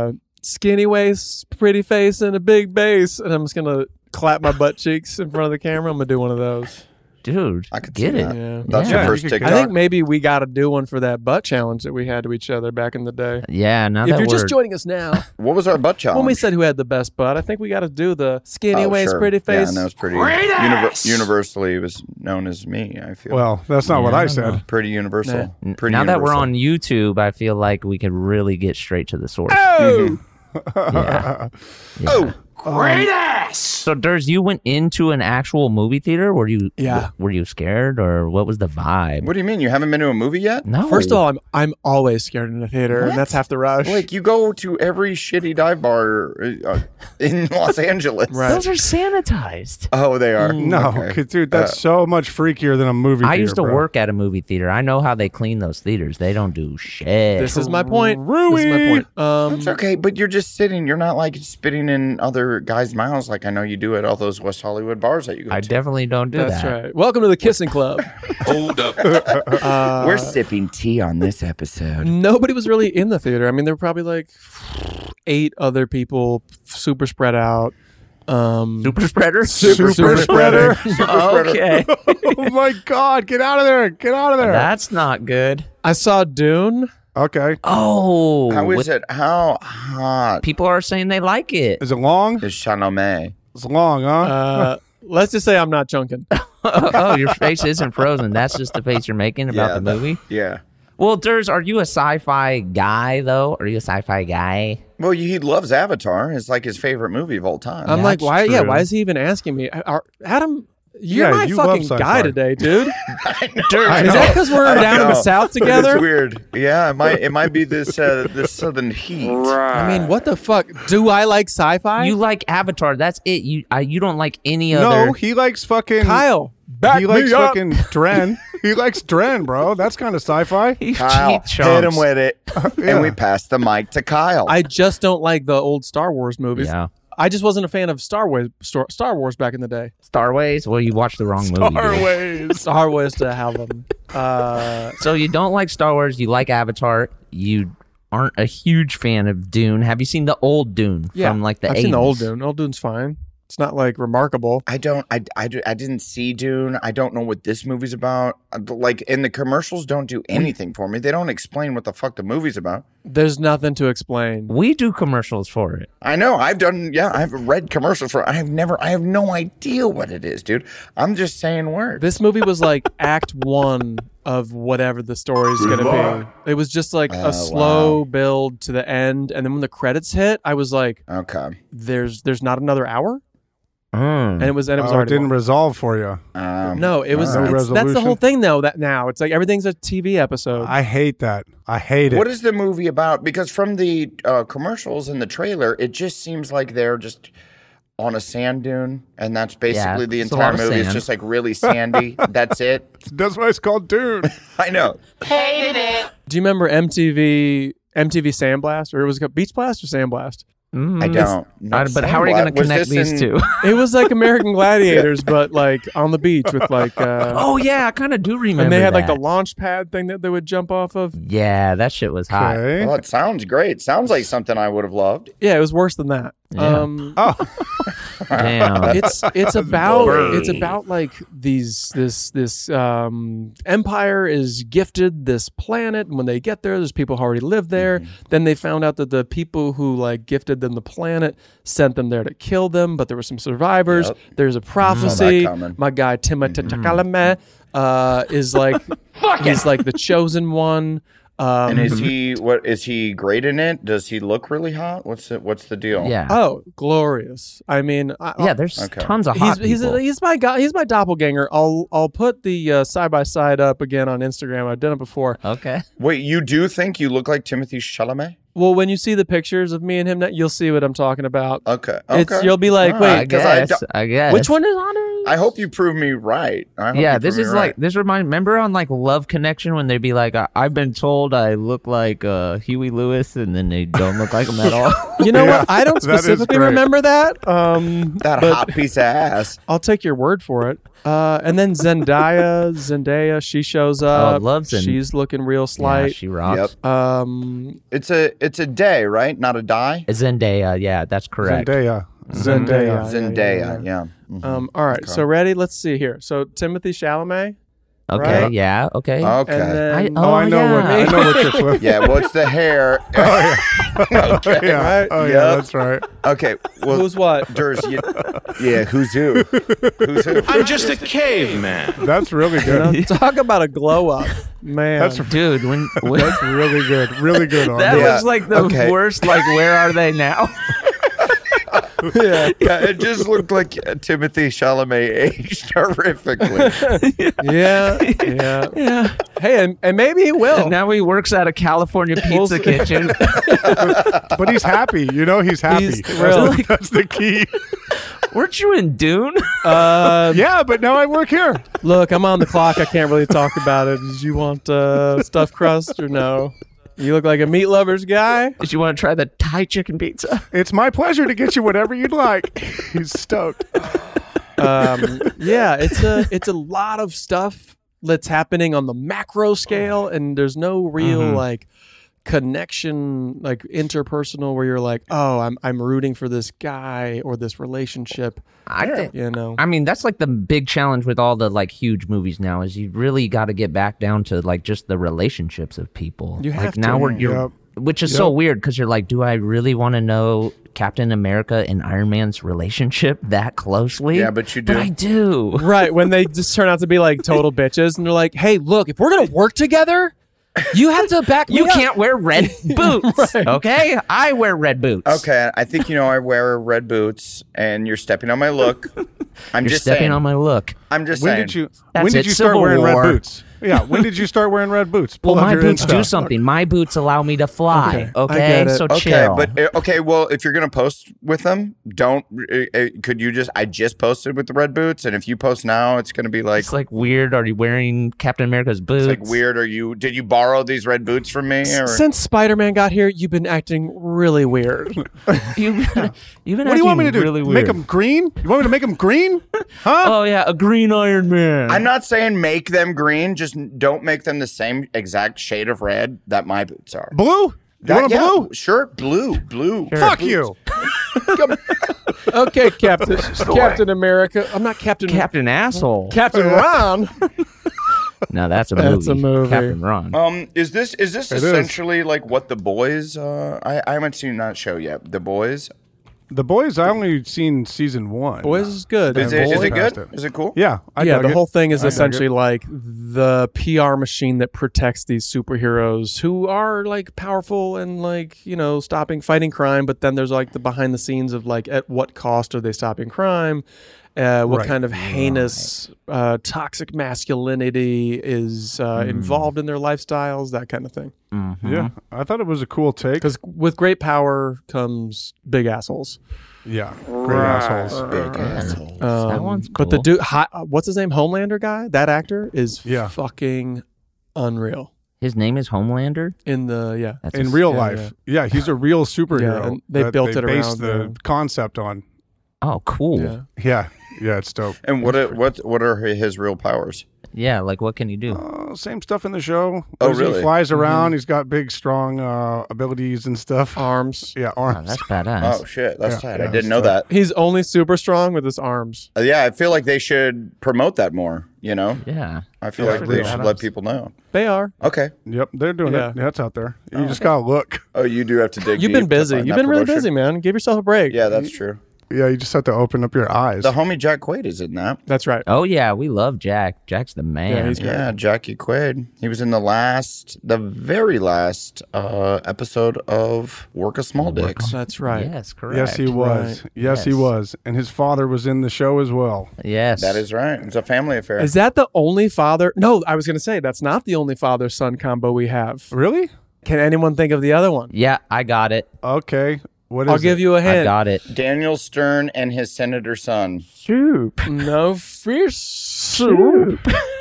S1: skinny waist, pretty face, and a big bass, and I'm just gonna clap my butt cheeks in front of the camera. I'm gonna do one of those.
S4: Dude,
S2: I could
S4: get
S2: see
S4: it.
S2: that.
S1: Yeah.
S2: That's
S3: Yeah,
S2: your first
S3: you could-
S2: TikTok.
S1: I think maybe we got to do one for that butt challenge that we had to each other back in the day.
S4: Yeah, now
S1: If
S4: that
S1: you're
S4: we're
S1: just joining us now,
S2: What was our butt challenge?
S1: when we said who had the best butt, I think we got to do the skinny
S2: Oh,
S1: waist,
S2: sure.
S1: pretty
S2: Yeah,
S1: face.
S2: and that was pretty universally was known as me. I feel
S3: Well, that's not what I said.
S2: pretty universal. Pretty
S4: now that we're
S2: universal.
S4: on YouTube, I feel like we could really get straight to the source.
S1: Oh,
S4: Yeah.
S2: Oh,
S5: Great ass!
S4: So, Durs, you went into an actual movie theater? Were you scared, or what was the vibe?
S2: What do you mean? You haven't been to a movie yet?
S4: No.
S1: First of all, I'm always scared in the theater, and that's half the rush.
S2: Like, you go to every shitty dive bar in Los Angeles.
S1: Right.
S4: Those are sanitized.
S2: Oh, they are?
S3: No,
S2: Okay.
S3: dude, that's so much freakier than a movie theater.
S4: I used to
S3: bro.
S4: work at a movie theater. I know how they clean those theaters. They don't do shit.
S1: This is my point. This is my point.
S2: It's okay, but you're just sitting. You're not like spitting in other guys' mouths like I know you do at all those West Hollywood bars that you go
S4: I
S2: to.
S4: definitely don't do
S1: That's
S4: that.
S1: right. Welcome to the Kissing Club.
S5: Hold up.
S2: We're sipping tea on this episode.
S1: Nobody was really in the theater. I mean, there were probably like 8 other people, super spread out.
S4: Super spreader?
S3: Super spreader.
S4: Okay.
S3: Oh my God, get out of there. Get out of there.
S4: That's not good.
S1: I saw Dune.
S3: Okay.
S4: Oh.
S2: How is it? How hot
S4: People are saying they like it.
S3: Is it long?
S2: is Chalamet?
S3: It's long, huh?
S1: Let's just say I'm not chunking.
S4: Oh, your face isn't frozen. That's just the face you're making about the movie?
S2: Yeah.
S4: Well, Durs, are you a sci-fi guy, though? Are you a sci-fi guy?
S2: Well, he loves Avatar. It's like his favorite movie of all time.
S1: I'm like,
S4: That's
S1: why? Yeah,
S4: true.
S1: why is he even asking me? Adam, you're
S3: Yeah,
S1: my
S3: you love
S1: fucking
S3: sci-fi.
S1: guy today, dude.
S2: I
S1: Is that because we're down in the South
S2: It's
S1: together?
S2: weird. Yeah, it might be this this southern heat.
S1: I mean, what the fuck? Do I like sci-fi?
S4: You like Avatar. That's it. You don't like any other.
S3: No, he likes fucking.
S1: Kyle, back
S3: He
S1: me
S3: likes
S1: up.
S3: fucking Dren. He likes Dren, bro. That's kind of sci-fi.
S4: He's
S2: Kyle,
S4: cheap
S2: hit him
S4: chunks.
S2: with it,
S3: Yeah.
S2: and we passed the mic to Kyle.
S1: I just don't like the old Star Wars movies.
S4: Yeah.
S1: I just wasn't a fan of Star Wars back in the day.
S4: Starways? Well, you watched the wrong movie. dude.
S3: Ways.
S1: Star Wars to have them.
S4: So you don't like Star Wars. You like Avatar. You aren't a huge fan of Dune. Have you seen the old Dune from like the 80s?
S1: I've seen the old Dune. Old Dune's fine. It's not like remarkable.
S2: I didn't see Dune. I don't know what this movie's about. Like, and the commercials don't do anything for me. They don't explain what the fuck the movie's about.
S1: There's nothing to explain.
S4: We do commercials for it.
S2: I know. I've read commercials for. I have no idea what it is, dude. I'm just saying words.
S1: This movie was like Act 1 of whatever the story's going to be. It was just like a slow build to the end, and then when the credits hit, I was like,
S2: Okay.
S1: "There's not another hour,"
S4: Mm.
S1: and it was
S3: Oh, it
S1: already
S3: didn't
S1: long.
S3: resolve for you.
S1: No, it was.
S3: No
S1: That's the
S3: resolution?
S1: whole thing, though. That now it's like everything's a TV episode.
S3: I hate that. I hate it.
S2: What is the movie about? Because from the commercials and the trailer, it just seems like they're just on a sand dune, and that's basically
S4: Yeah,
S2: the
S4: it's a
S2: entire
S4: lot of
S2: movie. It's
S4: sand.
S2: just like really sandy. That's it.
S3: That's why it's called Dune.
S2: I know.
S1: Do you remember MTV Sandblast, or it was Beach Blast or Sandblast?
S2: I don't. Not
S4: But how are you going to
S2: Sandblast. Was
S4: connect
S2: this
S4: these
S2: in-
S4: two?
S1: It was like American Gladiators, but like on the beach with like.
S4: Oh yeah, I kind of do remember.
S1: and they had like the
S4: that.
S1: launch pad thing that they would jump off of.
S4: Yeah, that shit was hot.
S3: Okay.
S2: Well, it sounds great. Sounds like something I would have loved.
S1: Yeah, it was worse than that.
S4: Yeah. Damn.
S1: It's about like this empire is gifted this planet, and when they get there's people who already live there. Then they found out that the people who like gifted them the planet sent them there to kill them, but there were some survivors.
S2: Yep.
S1: There's a prophecy.
S2: coming.
S1: My guy Timothée Chalamet is like he's like the chosen one.
S2: And is he great in it? Does he look really hot? What's the deal?
S4: Yeah.
S1: Oh, glorious! I mean,
S4: Yeah, there's
S2: Okay.
S4: tons of hot people.
S1: he's my guy. He's my doppelganger. I'll put the side by side up again on Instagram. I've done it before.
S4: Okay.
S2: Wait, you do think you look like Timothée Chalamet?
S1: Well, when you see the pictures of me and him, you'll see what I'm talking about.
S2: Okay.
S1: You'll be like,
S2: All
S1: wait,
S2: right,
S4: I
S2: 'cause I
S4: guess. I guess.
S1: which one is on it?
S2: I hope you prove me right. I hope
S4: Yeah,
S2: you
S4: this
S2: prove
S4: is
S2: me
S4: like
S2: right.
S4: this remember on like Love Connection when they'd be like, I've been told I look like Huey Lewis, and then they don't look like him at all.
S1: You know
S3: Yeah,
S1: what? I don't
S3: that is
S1: specifically
S3: great.
S1: remember that.
S2: that
S1: but
S2: hot piece of ass.
S1: I'll take your word for it. And then Zendaya, she shows up.
S4: love Zendaya.
S1: She's looking real
S4: Yeah,
S1: slight.
S4: she rocks.
S2: It's a day, right? Not a die.
S4: Zendaya, yeah, that's correct.
S3: Zendaya.
S1: Zendaya.
S2: Zendaya. Yeah.
S1: All right. So ready? Let's see here. So Timothée Chalamet.
S4: Okay,
S1: Right?
S4: yeah, okay.
S2: Okay.
S1: And then
S3: I know what you're flipping.
S2: Yeah. What's the hair?
S3: Yeah.
S1: Right?
S3: Oh, yeah,
S2: Yep.
S3: that's right.
S2: Okay. Well,
S1: who's what?
S2: Durs, who's who? Who's who?
S5: I'm just a caveman.
S3: That's really good.
S1: Talk about a glow up, man.
S3: That's
S4: Dude, when
S3: That's really good. Really good. On
S4: that
S2: Yeah,
S4: was like the
S2: okay.
S4: worst. Like, where are they now?
S2: Yeah, it just looked like Timothy Chalamet aged horrifically.
S1: Yeah. Hey, and maybe he will.
S4: Now he works at a California pizza kitchen.
S3: But he's happy. He's happy.
S1: He's thrilled.
S3: That's the key.
S4: Weren't you in Dune?
S3: Yeah, but now I work here.
S1: Look, I'm on the clock. I can't really talk about it. Did you want stuffed crust or no? You look like a meat lovers guy.
S4: Did you want to try the Thai chicken pizza?
S3: It's my pleasure to get you whatever you'd like. He's stoked.
S1: Yeah, it's a lot of stuff that's happening on the macro scale, and there's no real like connection, like interpersonal, where you're like, oh, I'm rooting for this guy or this relationship.
S4: I think.
S1: I
S4: mean, that's like the big challenge with all the like huge movies now is you really got to get back down to like just the relationships of people.
S1: You have
S4: like now
S1: to.
S4: Which is so weird because you're like, do I really want to know Captain America and Iron Man's relationship that closely?
S2: Yeah, but you do.
S4: But I do.
S1: Right, when they just turn out to be like total bitches, and they're like, hey, look, if we're gonna work together, you have to back me
S4: You
S1: up.
S4: can't wear red boots, okay? I wear red boots.
S2: Okay, I think I wear red boots, and you're stepping on my look. I'm
S4: You're
S2: just
S4: stepping
S2: saying.
S4: on my look.
S2: I'm just
S3: When
S2: saying.
S3: did you
S4: That's
S3: when did
S4: it,
S3: you start
S4: Civil
S3: wearing
S4: War.
S3: red boots? Yeah, when did you start wearing red boots?
S4: Well,
S3: Pull up
S4: my
S3: your
S4: boots do
S3: Insta.
S4: something. My boots allow me to fly,
S1: I
S4: okay?
S1: get it.
S4: So
S2: Okay,
S4: chill.
S2: but well, if you're gonna post with them, don't. Could you just? I just posted with the red boots, and if you post now, it's gonna be like
S4: it's like weird. Are you wearing Captain America's boots?
S2: it's like weird. Did you borrow these red boots from me? Or?
S1: Since Spider-Man got here, you've been acting really weird.
S4: You've been
S3: What do you want me to do?
S4: Really
S3: Make
S4: weird.
S3: them green? You want me to make them green? Huh?
S4: Oh yeah, a green Iron Man.
S2: I'm not saying make them green. Just don't make them the same exact shade of red that my boots are.
S3: Blue? You want a blue?
S2: Sure, blue.
S3: Fuck you.
S1: Okay, Captain America. I'm not Captain
S4: Asshole.
S1: Captain Ron.
S4: No, that's a movie.
S1: That's a movie.
S4: Captain Ron.
S2: Is this essentially like what The Boys? I haven't seen that show yet. The Boys.
S3: The Boys, I only seen season 1.
S1: Boys is good.
S2: Is
S1: And
S2: it
S1: Boys-
S2: good? Is it cool?
S3: Yeah. I
S1: yeah,
S3: dug
S1: the
S3: it.
S1: whole thing is
S3: I dug
S1: essentially
S3: it.
S1: like the PR machine that protects these superheroes who are like powerful and like, fighting crime. But then there's like the behind the scenes of like, at what cost are they stopping crime? What
S3: Right.
S1: kind of heinous, toxic masculinity is involved in their lifestyles, that kind of thing.
S3: Yeah. I thought it was a cool take.
S1: Because with great power comes big assholes.
S3: Yeah. Great assholes.
S2: Big asshole.
S4: That one's
S1: But the
S4: cool.
S1: dude, what's his name? Homelander guy? That actor is
S3: Yeah.
S1: fucking unreal.
S4: His name is Homelander.
S1: In the,
S4: That's
S3: In
S4: a-
S3: real
S1: yeah,
S3: life. Yeah, he's a real superhero.
S1: Yeah, and they
S3: that
S1: built it
S3: based
S1: around
S3: the concept on.
S4: Oh, cool.
S1: yeah.
S4: Yeah.
S3: Yeah, it's dope.
S2: And what are his real powers?
S4: Like what can you do?
S3: Same stuff in the show.
S2: Oh,
S3: He
S2: really?
S3: flies around. He's got big, strong abilities and stuff.
S1: Arms.
S3: Yeah,
S4: Oh,
S3: arms.
S4: that's badass.
S2: Oh shit, that's
S3: Yeah,
S2: tight.
S3: yeah,
S2: I didn't know
S3: that's
S2: that.
S1: He's only super strong with his arms.
S2: Yeah, I feel like they should promote that more.
S4: Yeah.
S2: I feel
S3: Yeah,
S2: like
S3: pretty
S2: they should
S3: badass.
S2: let people know.
S1: They are.
S2: Okay.
S3: Yep, they're doing
S1: Yeah.
S3: it. That's out there. You just gotta look.
S2: Oh, you do have to dig.
S1: You've
S2: deep
S1: been
S2: to
S1: busy.
S2: find
S1: You've
S2: that
S1: been really
S2: promotion.
S1: busy, man. Give yourself a break.
S2: Yeah, that's true.
S3: Yeah, you just have to open up your eyes.
S2: The homie Jack Quaid is in that.
S1: That's right.
S4: Oh yeah, we love Jack. Jack's the man.
S1: Yeah, he's
S2: Yeah, Jackie Quaid. He was in the very last episode of Work of Small Dicks.
S1: That's right.
S4: Yes, correct.
S3: Yes, he was.
S1: Right.
S3: Yes, he
S4: Yes.
S3: was. And his father was in the show as well.
S4: Yes.
S2: That is right. It's a family affair.
S1: Is that the only father? No, I was going to say that's not the only father-son combo we have.
S3: Really?
S1: Can anyone think of the other one?
S4: Yeah, I got it.
S3: Okay. What is
S1: I'll give
S3: it?
S1: you a
S4: I
S1: hint.
S4: got it.
S2: Daniel Stern and his senator son.
S1: Soup. No fish soup.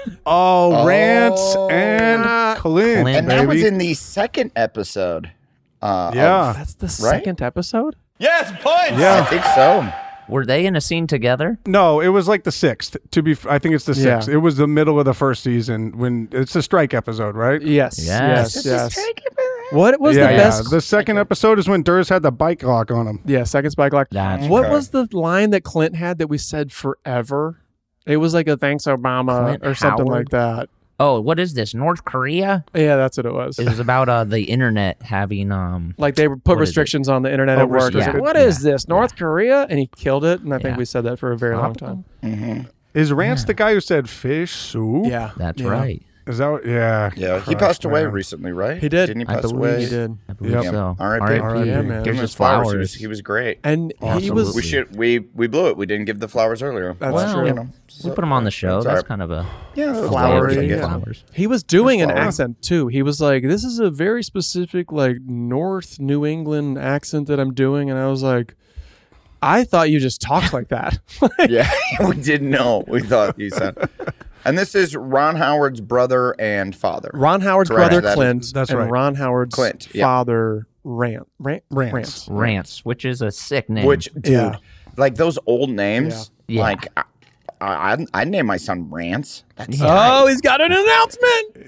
S3: Oh, Rance and Clint,
S4: Clint.
S2: And that
S3: baby.
S2: was in the second episode.
S3: Yeah.
S1: That's the second episode?
S2: I
S3: Yeah.
S2: think so.
S4: Were they in a scene together?
S3: No, it was like the 6th. I think it's the 6th.
S1: Yeah.
S3: It was the middle of the first season when it's a strike episode, right?
S1: Yes.
S4: Yes.
S1: Yes. What was
S3: yeah,
S1: the
S3: yeah.
S1: best?
S3: The second episode is when Durs had the bike lock on him.
S1: Yeah, second spike lock.
S4: That's
S1: What
S2: okay.
S1: was the line that Clint had that we said forever? It was like a thanks Obama
S4: Clint
S1: or something
S4: Howard?
S1: like that.
S4: Oh, what is this? North Korea?
S1: Yeah, that's what it was.
S4: It was about the internet having
S1: Like they put
S4: What is
S1: restrictions on the internet
S3: Oh,
S1: at work. It was
S3: restricted.
S1: like, what is this? North Korea? And he killed it. And I think
S4: Yeah.
S1: we said that for a very long time.
S3: Is Rance the guy who said fish soup?
S1: Yeah.
S3: Oh,
S4: That's
S1: Yeah.
S4: right.
S3: Is that what, yeah.
S2: Yeah, he
S3: Christ,
S2: passed away
S3: man.
S2: recently, right?
S1: He did.
S2: Didn't he
S4: I
S2: pass
S4: believe
S2: away?
S1: He did.
S4: I believe
S3: Yep.
S4: so.
S2: R.I.P.
S3: R.I.P.
S1: Yeah, man.
S2: Give him
S4: Here's
S2: his
S4: his
S2: flowers.
S4: flowers.
S2: He was great.
S1: And he was.
S2: We blew it. We didn't give the flowers earlier.
S1: That's
S4: Well,
S1: true.
S2: You know,
S4: We put him on the show.
S2: It's
S4: That's
S2: all right.
S4: kind of a
S2: Yeah,
S1: Flowery,
S2: flowers. I
S1: yeah.
S2: guess.
S4: flowers.
S1: He was doing an
S2: Flower.
S1: accent too. He was like, "This is a very specific, like North New England accent that I'm doing," and I was like, "I thought you just talked like that."
S2: Yeah, we didn't know. We thought you said. And this is Ron Howard's brother and father.
S1: Ron Howard's
S2: Correct.
S1: brother
S2: That-
S1: Clint,
S3: that's
S1: and
S3: right.
S1: Ron Howard's
S2: Clint, yeah.
S1: father Rance.
S4: Rance, which is a sick name.
S2: Which, dude,
S1: Yeah.
S2: like those old names,
S4: Yeah.
S2: like I'd name my son Rance. That's
S1: Oh, he's got an announcement.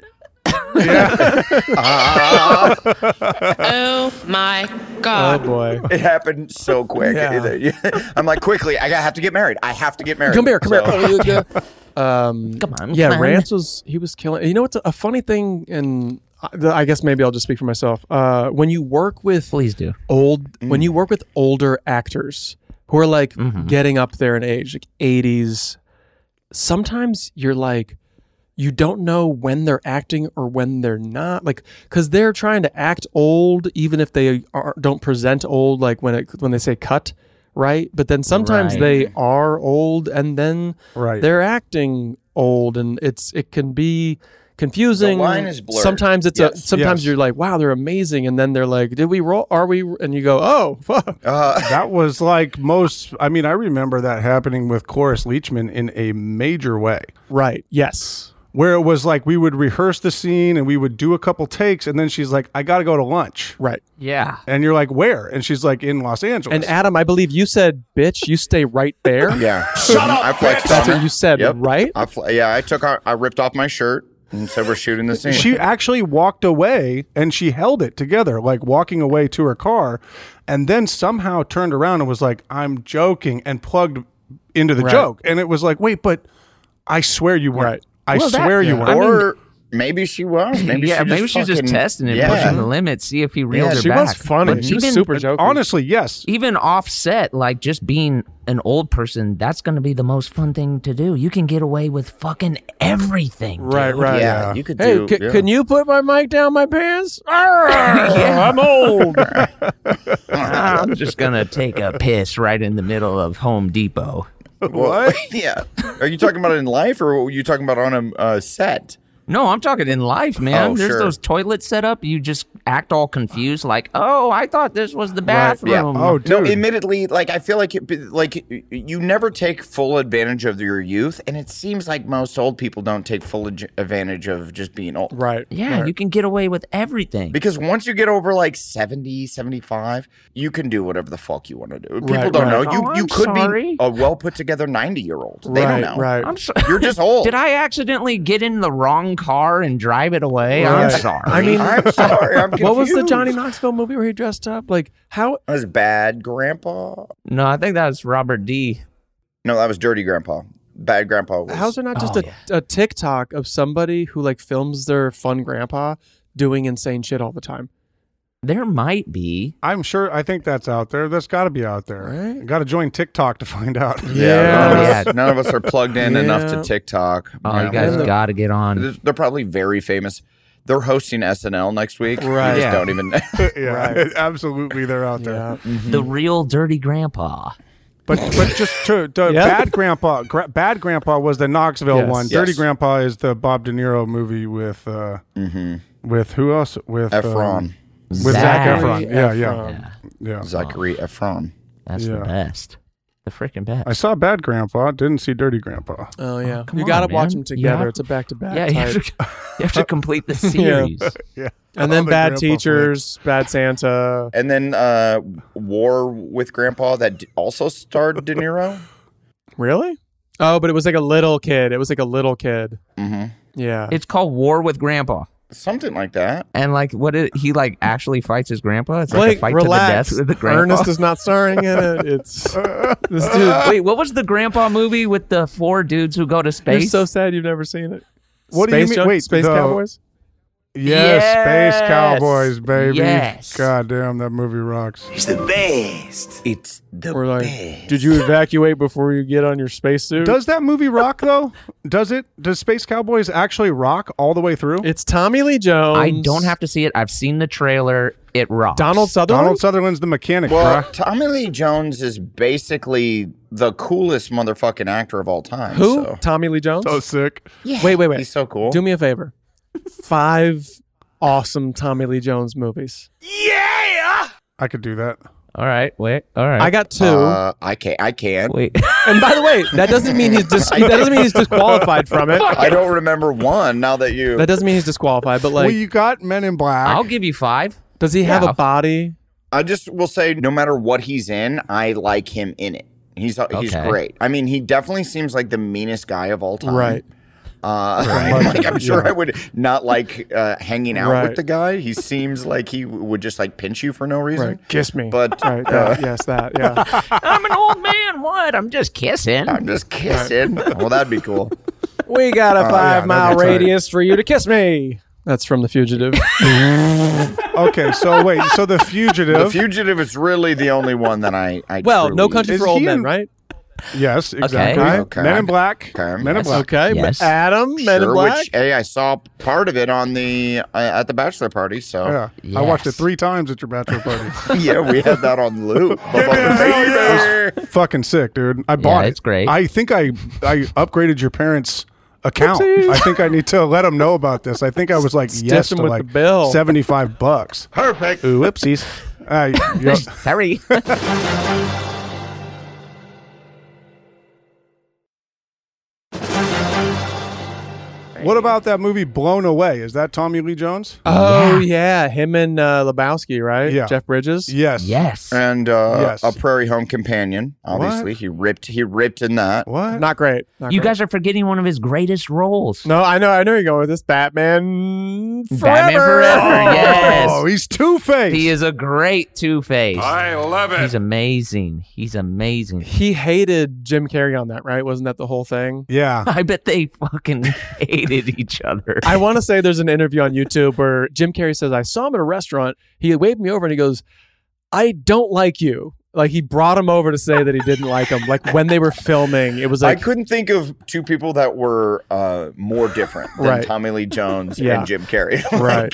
S6: Oh my
S1: Oh
S6: God.
S1: boy.
S2: It happened so quick.
S1: Yeah.
S2: I'm like, quickly, I have to get married. I have to get married.
S1: Come here.
S2: So-
S4: Come on.
S1: Yeah,
S4: come on.
S1: Rance was killing. You know what's a funny thing, and I guess maybe I'll just speak for myself. When you work with
S4: Please do.
S1: when you work with older actors who are like getting up there in age, like 80s, sometimes you're like, you don't know when they're acting or when they're not, like, because they're trying to act old, even if they don't present old, like when they say cut, right? But then sometimes
S4: Right.
S1: they are old, and then
S3: Right.
S1: they're acting old, and it can be confusing.
S2: The line is blurred.
S1: Sometimes it's
S2: Yes.
S1: sometimes
S3: Yes.
S1: you're like, wow, they're amazing, and then they're like, did we roll? Are we? And you go, oh, fuck.
S3: That was like most. I mean, I remember that happening with Cloris Leachman in a major way,
S1: Right? Yes.
S3: where it was like we would rehearse the scene and we would do a couple takes, and then she's like, "I got to go to lunch,"
S1: Right.
S4: Yeah.
S3: and you're like, "Where?" And she's like, "In Los Angeles."
S1: And Adam, I believe you said, "Bitch, you stay right there."
S2: Yeah. Shut up. I flexed
S1: That's
S2: on
S1: what
S2: her.
S1: you said,
S2: Yep.
S1: right?
S2: I ripped off my shirt and said we're shooting the scene.
S3: she actually walked away and she held it together, like walking away to her car, and then somehow turned around and was like, "I'm joking," and plugged into the
S1: Right.
S3: joke. And it was like, "Wait, but I swear you weren't.
S1: Right.
S3: I
S4: Well, that-
S3: swear you
S4: yeah.
S3: weren't."
S2: Or maybe she was. Maybe
S4: yeah,
S2: she
S4: maybe she's just
S2: fucking-
S4: testing and
S2: yeah.
S4: pushing the limits, see if he reels her
S1: She
S4: back.
S1: was funny.
S4: But
S1: She was
S4: even-
S1: super jokey.
S3: Honestly, yes.
S4: Even offset, like just being an old person, that's going to be the most fun thing to do. You can get away with fucking everything. dude.
S1: Right. Right.
S2: Yeah, you could
S1: Hey,
S2: do. yeah.
S1: can you put my mic down my pants? I'm old.
S4: I'm just going to take a piss right in the middle of Home Depot.
S2: Well, yeah. Are you talking about it in life, or were you talking about on a set?
S4: No, I'm talking in life, man.
S2: Oh,
S4: There's
S2: sure.
S4: those toilets set up. You just act all confused, like, oh, I thought this was the
S1: yeah.
S4: bathroom.
S3: Oh,
S2: No,
S3: dude.
S2: admittedly, like I feel like you never take full advantage of your youth, and it seems like most old people don't take full advantage of just being old.
S1: Right.
S4: Yeah,
S1: right.
S4: you can get away with everything.
S2: Because once you get over like 70, 75, you can do whatever the fuck you want to do. People
S1: Right,
S2: don't
S1: right.
S2: know.
S4: Oh,
S2: You
S4: I'm
S2: could
S4: sorry.
S2: be a well put together 90-year-old. They
S1: Right,
S2: don't know.
S1: right.
S4: I'm sorry.
S2: You're just old.
S4: Did I accidentally get in the wrong car and drive it away?
S1: Right.
S4: I'm sorry.
S1: I mean,
S2: I'm sorry. I'm
S1: what was the
S2: confused.
S1: Johnny Knoxville movie where he dressed up? Like, how?
S2: That was Bad Grandpa.
S4: no, I think that was Robert D.
S2: No, that was Dirty Grandpa. Bad Grandpa was.
S1: How's there not just
S4: Oh,
S1: a TikTok of somebody who like films their fun grandpa doing insane shit all the time?
S4: There might be.
S3: I'm sure. I think that's out there. That's got to be out there.
S1: Right.
S3: Got to join TikTok to find out.
S1: Yeah.
S2: None,
S4: Yeah.
S2: of us, none of us are plugged in enough
S1: Yeah.
S2: to TikTok.
S4: Oh, you guys got to get on.
S2: They're probably very famous. They're hosting SNL next week.
S1: Right.
S2: You just
S4: Yeah.
S2: don't even.
S3: Yeah,
S1: Right.
S3: absolutely, they're out there.
S1: Yeah.
S4: The real dirty grandpa.
S3: But just to
S1: Yeah.
S3: Bad Grandpa was the Knoxville
S1: Yes.
S3: one.
S2: Yes.
S3: Dirty Grandpa is the Bob De Niro movie with who else? With
S2: Efron.
S3: with Zac
S4: Zac
S3: Efron. Yeah, yeah,
S1: Efron.
S3: yeah.
S2: Zachary Efron.
S4: That's the
S3: Yeah.
S4: best. The freaking best.
S3: I saw Bad Grandpa. Didn't see Dirty Grandpa.
S1: Oh yeah.
S4: come
S1: You got to
S4: on,
S1: watch
S4: man.
S1: them together.
S4: Yeah.
S1: It's a back to back.
S4: yeah, you have to complete the series.
S3: Yeah,
S1: And
S3: All
S1: then
S3: the
S1: Bad
S3: Grandpa
S1: Teachers, Bad Santa.
S2: And then War with Grandpa that also starred De Niro.
S1: Really? Oh, but it was like a little kid. It was like a little kid.
S2: Mm-hmm.
S1: Yeah.
S4: It's called War with Grandpa.
S2: Something like that.
S4: And like, he like actually fights his grandpa? It's like
S1: Blake,
S4: a fight
S1: relax.
S4: to the death with the grandpa.
S1: Ernest is not starring in it. It's this dude.
S4: Wait, what was the grandpa movie with the 4 dudes who go to
S1: You're
S4: space?
S1: so sad you've never seen it.
S3: What do you mean? Wait,
S1: Space
S3: the-
S1: Cowboys?
S3: Yes,
S4: Yes.
S3: Space Cowboys, baby.
S4: Yes.
S3: God damn, that movie rocks.
S2: It's the
S1: We're like,
S2: best.
S1: did you evacuate before you get on your spacesuit?
S3: Does that movie rock though? Does it? Does Space Cowboys actually rock all the way through?
S1: It's Tommy Lee Jones.
S4: I don't have to see it. I've seen the trailer. It rocks.
S1: Donald Sutherland.
S3: Donald Sutherland's the mechanic,
S2: Well,
S3: bruh.
S2: Tommy Lee Jones is basically the coolest motherfucking actor of all time.
S1: Who?
S2: So.
S1: Tommy Lee Jones.
S3: So sick.
S1: Wait.
S2: He's so cool.
S1: Do me a favor. 5 awesome Tommy Lee Jones movies.
S3: I could do that.
S4: All right. Wait. All right.
S1: I got 2.
S2: I can't.
S4: Wait.
S1: And by the way, that doesn't mean he's disqualified from it.
S2: I don't remember one now that you.
S1: That doesn't mean he's disqualified. But like,
S3: Well, you got Men in Black.
S4: I'll give you 5.
S1: does he have
S4: Yeah.
S1: a body?
S2: I just will say, no matter what he's in, I like him in it. He's
S4: Okay.
S2: great. I mean, he definitely seems like the meanest guy of all time.
S1: Right.
S2: Like, I'm sure I would not like hanging out
S1: Right.
S2: with the guy. He seems like he would just like pinch you for no reason.
S1: Right. Kiss me.
S2: But
S1: Right. Yes, that. Yeah.
S4: I'm an old man. What? I'm just kissing.
S2: I'm just kissing. Well, that'd be cool.
S1: We got a
S3: yeah,
S1: 5-mile
S3: that'd be tight.
S1: radius for you to kiss me. That's from The Fugitive.
S3: Okay, so wait. So The Fugitive.
S2: The Fugitive is really the only one that I
S1: Well, No
S2: truly-
S1: Country
S3: Is
S1: for Old
S3: he
S1: Men,
S3: in-
S1: right?
S3: Yes, exactly.
S2: Okay.
S3: Men in Black.
S2: Okay.
S3: Men in
S4: Yes.
S3: Black.
S1: Okay.
S4: Yes.
S1: Adam, Men in
S2: Sure,
S1: Black.
S2: which hey, I saw part of it on the at the bachelor party. So
S3: Yeah. I watched it
S4: Yes.
S3: 3 times at your bachelor party.
S2: yeah, we had that on loop.
S3: Fucking sick, dude. I bought it.
S4: it's great.
S3: I think I upgraded your parents' account.
S1: Oopsies.
S3: I think I need to let them know about this. I think I was like yes
S1: him
S3: to
S1: with
S3: like
S1: the bill.
S3: $75.
S2: Perfect.
S3: Ooh, whoopsies.
S4: Sorry.
S3: What about that movie Blown Away? Is that Tommy Lee Jones?
S1: Oh yeah, him and Lebowski, right?
S3: Yeah.
S1: Jeff Bridges.
S3: Yes.
S4: Yes.
S2: And
S3: Yes.
S2: a Prairie Home Companion. Obviously, he ripped in that.
S3: What?
S1: Not great. Not
S4: You
S1: great.
S4: guys are forgetting one of his greatest roles.
S1: No, I know you're going with this. Batman Forever.
S4: Batman Forever. Yes.
S3: Oh, he's Two-Face.
S4: He is a great Two-Face.
S5: I love it.
S4: He's amazing. He's amazing.
S1: He hated Jim Carrey on that, right? Wasn't that the whole thing?
S3: Yeah.
S4: I bet they fucking hated each other.
S1: I want to say there's an interview on YouTube where Jim Carrey says, I saw him at a restaurant. He waved me over and he goes, I don't like you. Like he brought him over to say that he didn't like him. Like when they were filming, it was
S2: I
S1: like,
S2: couldn't think of two people that were more different than
S1: Right.
S2: Tommy Lee Jones
S1: Yeah.
S2: and Jim Carrey.
S1: right.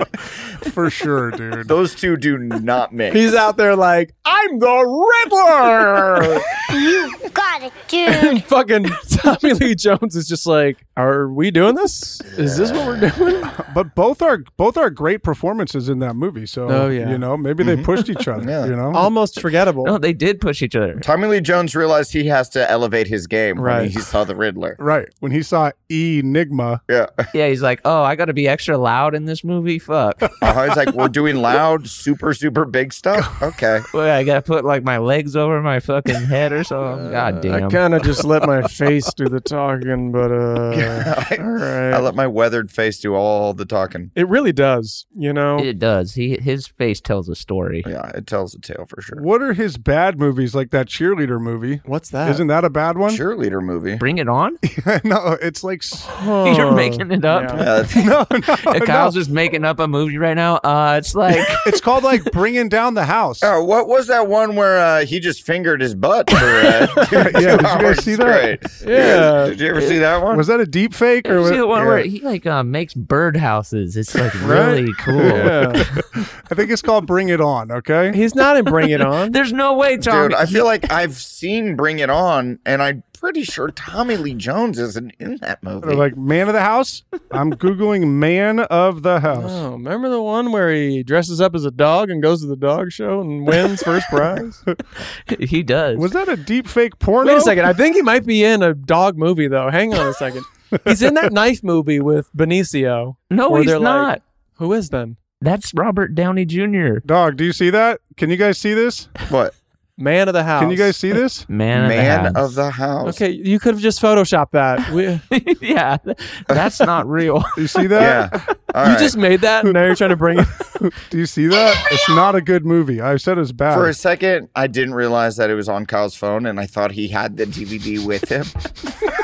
S3: For sure, dude.
S2: Those two do not mix.
S1: He's out there like, I'm the Riddler.
S6: You got it, dude.
S1: And fucking Tommy Lee Jones is just like, are we doing this? Is this what we're doing?
S3: But both are great performances in that movie. So
S1: Oh, yeah.
S3: you know, maybe they pushed each other.
S2: Yeah.
S3: You know?
S1: Almost forgettable.
S4: No, they did push each other.
S2: Tommy Lee Jones realized he has to elevate his game when
S1: Right.
S2: he saw the Riddler.
S3: Right. When he saw Enigma.
S2: Yeah.
S4: Yeah, he's like, oh, I got to be extra loud in this movie? Fuck.
S2: He's like, we're doing loud, super, super big stuff? Okay.
S4: Well, I got to put like my legs over my fucking head or something. God
S1: I
S4: damn.
S1: kind of just let my face do the talking, but all right.
S2: I let my weathered face do all the talking.
S1: It really does, you know.
S4: It does. His face tells a story.
S2: Yeah, it tells a tale for sure.
S3: What are his bad movies like that cheerleader movie?
S1: What's that?
S3: Isn't that a bad one?
S2: Cheerleader movie.
S4: Bring it on.
S3: No, it's like
S4: You're making it up.
S1: Yeah.
S2: Yeah, that's-
S4: Kyle's just making up a movie right now. It's like
S3: it's called like Bringing Down the House.
S2: Oh, what was that one where he just fingered his butt for two
S3: Yeah, did you guys
S2: hours
S3: see that?
S2: straight?
S1: Yeah.
S2: Did you ever see that one?
S3: Was that a deep fake or
S4: see the one
S2: yeah.
S4: where he like makes birdhouses. It's like
S1: Right?
S4: really cool.
S1: Yeah.
S3: I think it's called Bring It On, okay?
S1: He's not in Bring It On.
S4: There's no way, Tommy.
S2: Dude, I feel like I've seen Bring It On, and I'm pretty sure Tommy Lee Jones isn't in that movie.
S3: They're like Man of the House. I'm Googling Man of the House.
S1: Oh, remember the one where he dresses up as a dog and goes to the dog show and wins first prize?
S4: he does.
S3: Was that a deep fake porno?
S1: Wait a second. I think he might be in a dog movie, though. Hang on a second. He's in that knife movie with Benicio.
S4: no,
S1: where
S4: he's
S1: they're
S4: not.
S1: like- Who is then?
S4: That's Robert Downey Jr.
S3: Dog, do you see that? Can you guys see this?
S2: what?
S1: Man of the House.
S3: Can you guys see this?
S2: Man of the House.
S1: Okay, you could have just photoshopped that.
S4: yeah, that's not real.
S3: Do you see that?
S2: Yeah. All
S1: You
S2: right.
S1: just made that, and now you're trying to bring it.
S3: Do you see that? It's not a good movie. I said it's bad.
S2: For a second, I didn't realize that it was on Kyle's phone, and I thought he had the DVD with him.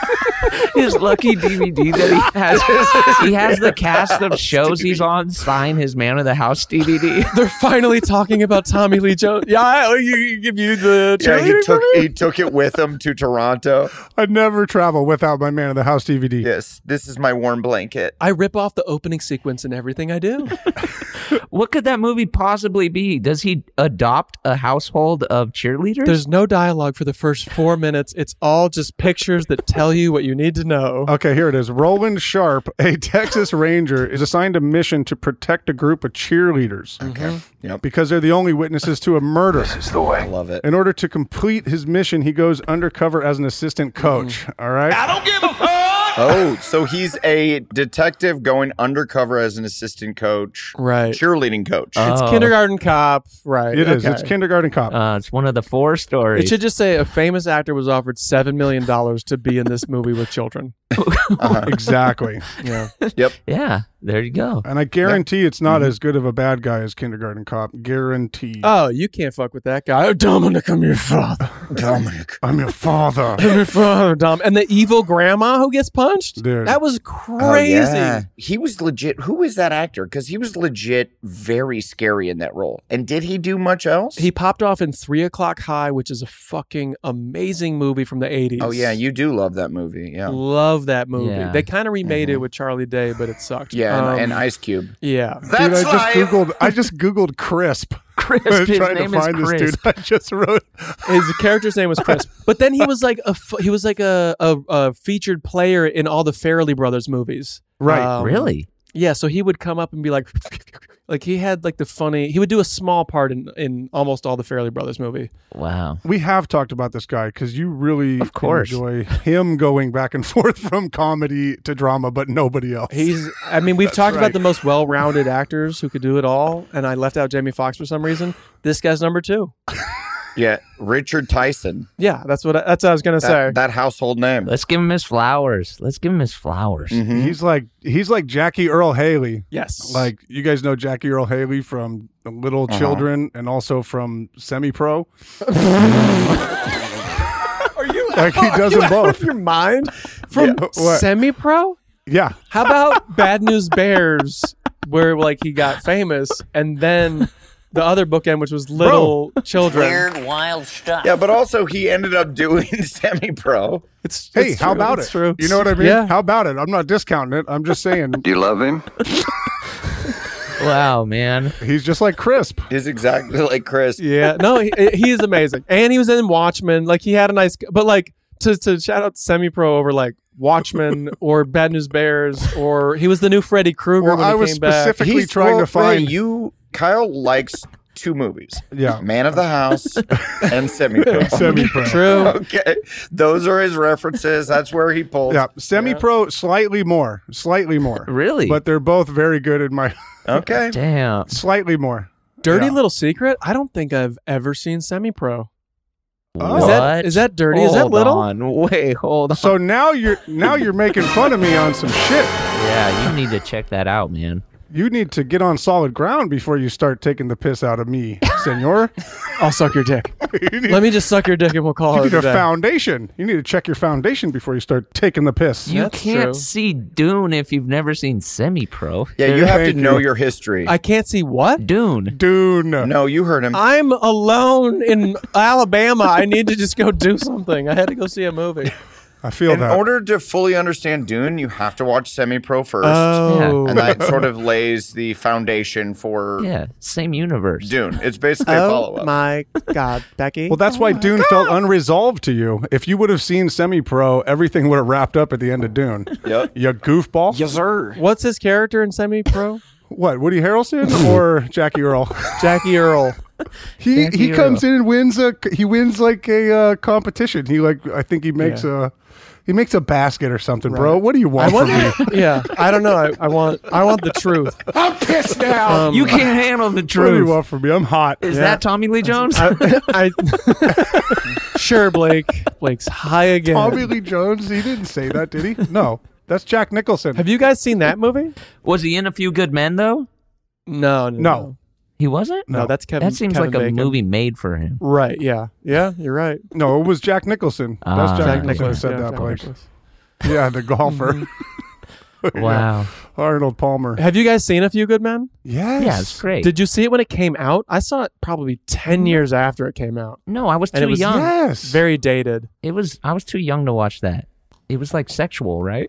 S4: his lucky DVD that he has the cast of shows he's on sign his Man of the House DVD.
S1: They're finally talking about Tommy Lee Jones. Yeah, you give you the
S2: he took it with him to Toronto.
S3: I'd never travel without my Man of the House DVD.
S2: Yes, this is my warm blanket.
S1: I rip off the opening sequence in everything I do.
S4: What could that movie possibly be? Does he adopt a household of cheerleaders?
S1: There's no dialogue for the first 4 minutes. It's all just pictures that tell you what you need to know.
S3: Okay, here it is. Roland Sharp, a Texas Ranger, is assigned a mission to protect a group of cheerleaders.
S2: Okay. Yep.
S3: Because they're the only witnesses to a murder.
S5: This is the way.
S2: I love it.
S3: In order to complete his mission, he goes undercover as an assistant coach. All right?
S5: I don't give a fuck.
S2: Oh, so he's a detective going undercover as an assistant coach.
S1: Right.
S2: Cheerleading coach.
S1: It's Kindergarten Cop. Right.
S3: It is. It's Kindergarten Cop.
S4: It's one of the 4 stories.
S1: It should just say a famous actor was offered $7 million to be in this movie with children.
S3: Exactly.
S1: Yeah.
S2: Yep.
S4: Yeah, there you go.
S3: And I guarantee it's not as good of a bad guy as Kindergarten Cop. Guarantee.
S1: Oh, you can't fuck with that guy. Oh, Dominic, I'm your father.
S2: Dominic.
S3: I'm your father.
S1: I'm your father, Dom. And the evil grandma who gets punched?
S3: Dude.
S1: That was
S2: Oh,
S1: crazy.
S2: yeah. He was legit. Who is that actor? Because he was legit very scary in that role. And did he do much else?
S1: He popped off in 3 O'Clock High, which is a fucking amazing movie from the 80s.
S2: Oh, yeah. You do love that movie. Yeah.
S1: Love that movie.
S4: Yeah.
S1: They kind of remade it with Charlie Day, but it sucked.
S2: Yeah. And Ice Cube.
S1: Yeah.
S3: Dude, I just googled Crisp.
S4: Crisp,
S3: I was
S4: his
S3: trying to
S4: name is
S3: find this
S4: Crisp.
S3: dude. I just wrote.
S1: His character's name was Chris. But then he was like a featured player in all the Farrelly Brothers movies.
S3: Right.
S4: Really?
S1: Yeah, so he would come up and be like he had like the funny. He would do a small part in almost all the Farrelly Brothers movie.
S4: Wow.
S3: We have talked about this guy because you really
S4: Of course.
S3: enjoy him going back and forth from comedy to drama, but nobody else.
S1: We've talked about the most well-rounded actors who could do it all, and I left out Jamie Foxx for some reason. This guy's number 2.
S2: Yeah. Richard Tyson.
S1: Yeah, that's what I was gonna say.
S2: That household name.
S4: Let's give him his flowers.
S2: Mm-hmm.
S3: He's like Jackie Earl Haley.
S1: Yes,
S3: Like, you guys know Jackie Earl Haley from Little Children and also from Semi-Pro.
S1: Are you
S3: Like, he does them
S1: out
S3: both.
S1: of your mind from
S3: Yeah, what?
S1: Semi-Pro?
S3: Yeah.
S1: How about Bad News Bears, where like he got famous, and then the other bookend, which was Little Children.
S6: Weird, wild stuff.
S2: Yeah, but also he ended up doing Semi-Pro.
S3: Hey,
S1: It's
S3: how
S1: true,
S3: about
S1: it's
S3: it?
S1: True.
S3: You know what I mean?
S1: Yeah.
S3: How about it? I'm not discounting it. I'm just saying
S5: Do you love him?
S4: Wow, man.
S3: he's just like Crisp.
S2: He's exactly like Chris.
S1: Yeah, no, he is amazing, and he was in Watchmen. Like he had a nice, but like to shout out Semi-Pro over like Watchmen or Bad News Bears, or he was the new Freddy Krueger
S3: Well,
S1: when
S3: I
S1: he
S3: was
S1: came back.
S3: specifically trying to find.
S2: Kyle likes 2 movies.
S3: Yeah.
S2: Man of the House and Semi-Pro.
S3: Semi-Pro.
S1: True.
S2: Okay. Those are his references. That's where he pulls.
S3: Yeah, Semi-Pro, slightly more.
S4: Really?
S3: But they're both very good in my.
S2: Okay.
S4: Damn.
S3: Slightly more.
S1: Dirty
S3: Yeah.
S1: Little Secret. I don't think I've ever seen Semi-Pro.
S4: What?
S1: Is that dirty? Is that
S4: Hold
S1: little?
S4: on. Wait, hold on.
S3: So now you're making fun of me on some shit.
S4: Yeah, you need to check that out, man.
S3: You need to get on solid ground before you start taking the piss out of me, senor.
S1: I'll suck your dick.
S3: You need,
S1: Let me just suck your dick and we'll call
S3: you
S1: it
S3: need a
S1: a day.
S3: foundation. You need to check your foundation before you start taking the piss.
S4: You
S1: That's
S4: can't
S1: true.
S4: see Dune if you've never seen Semi-Pro.
S2: Yeah, you have to
S3: Thank
S2: know
S3: you.
S2: your history.
S1: I can't see what?
S4: Dune.
S3: Dune.
S2: No, you heard him.
S1: I'm alone in Alabama. I need to just go do something. I had to go see a movie.
S3: I feel
S2: In
S3: that.
S2: order to fully understand Dune, you have to watch Semi-Pro first.
S1: Oh.
S2: And that sort of lays the foundation for
S4: Yeah, same universe.
S2: Dune. It's basically a
S1: Oh
S2: follow-up.
S1: my God, Becky.
S3: Well, that's why Dune felt unresolved to you. If you would have seen Semi-Pro, everything would have wrapped up at the end of Dune.
S2: Yep.
S3: You goofball.
S1: Yes, sir. What's his character in Semi-Pro?
S3: What, Woody Harrelson or Jackie Earl?
S1: Jackie Earl.
S3: He
S4: Jackie
S3: comes
S4: Earl.
S3: in and wins like a competition. I think he makes a basket or something, bro.
S1: Right.
S3: What do you want from me?
S1: Yeah, I don't know. I want the truth.
S3: I'm pissed now.
S4: You can't handle the
S3: What do you
S4: truth.
S3: want from me? I'm hot.
S4: Is
S1: Yeah.
S4: that Tommy Lee Jones?
S1: I sure, Blake. Blake's high again.
S3: Tommy Lee Jones? He didn't say that, did he? No, that's Jack Nicholson.
S1: Have you guys seen that movie?
S4: Was he in A Few Good Men, though?
S1: No.
S4: He wasn't?
S1: No, that's Kevin.
S4: That seems
S1: Kevin
S4: like a
S1: Bacon.
S4: movie made for him.
S1: Right? Yeah. Yeah. You're right.
S3: No, it was Jack Nicholson.
S4: Ah,
S3: That's Jack
S4: Jack
S3: Nicholson who
S1: Nicholas,
S3: said
S1: yeah,
S3: that,
S1: Jack
S3: Blake.
S1: Nicholas.
S3: Yeah, the golfer.
S4: Wow.
S3: Arnold Palmer.
S1: Have you guys seen A Few Good Men?
S3: Yes.
S4: Yeah, it's great.
S1: Did you see it when it came out? I saw it probably 10 years after it came out.
S4: No, I was
S1: And
S4: too
S1: it was
S4: young.
S3: Yes.
S1: Very dated.
S4: I was too young to watch that. It was like sexual, right?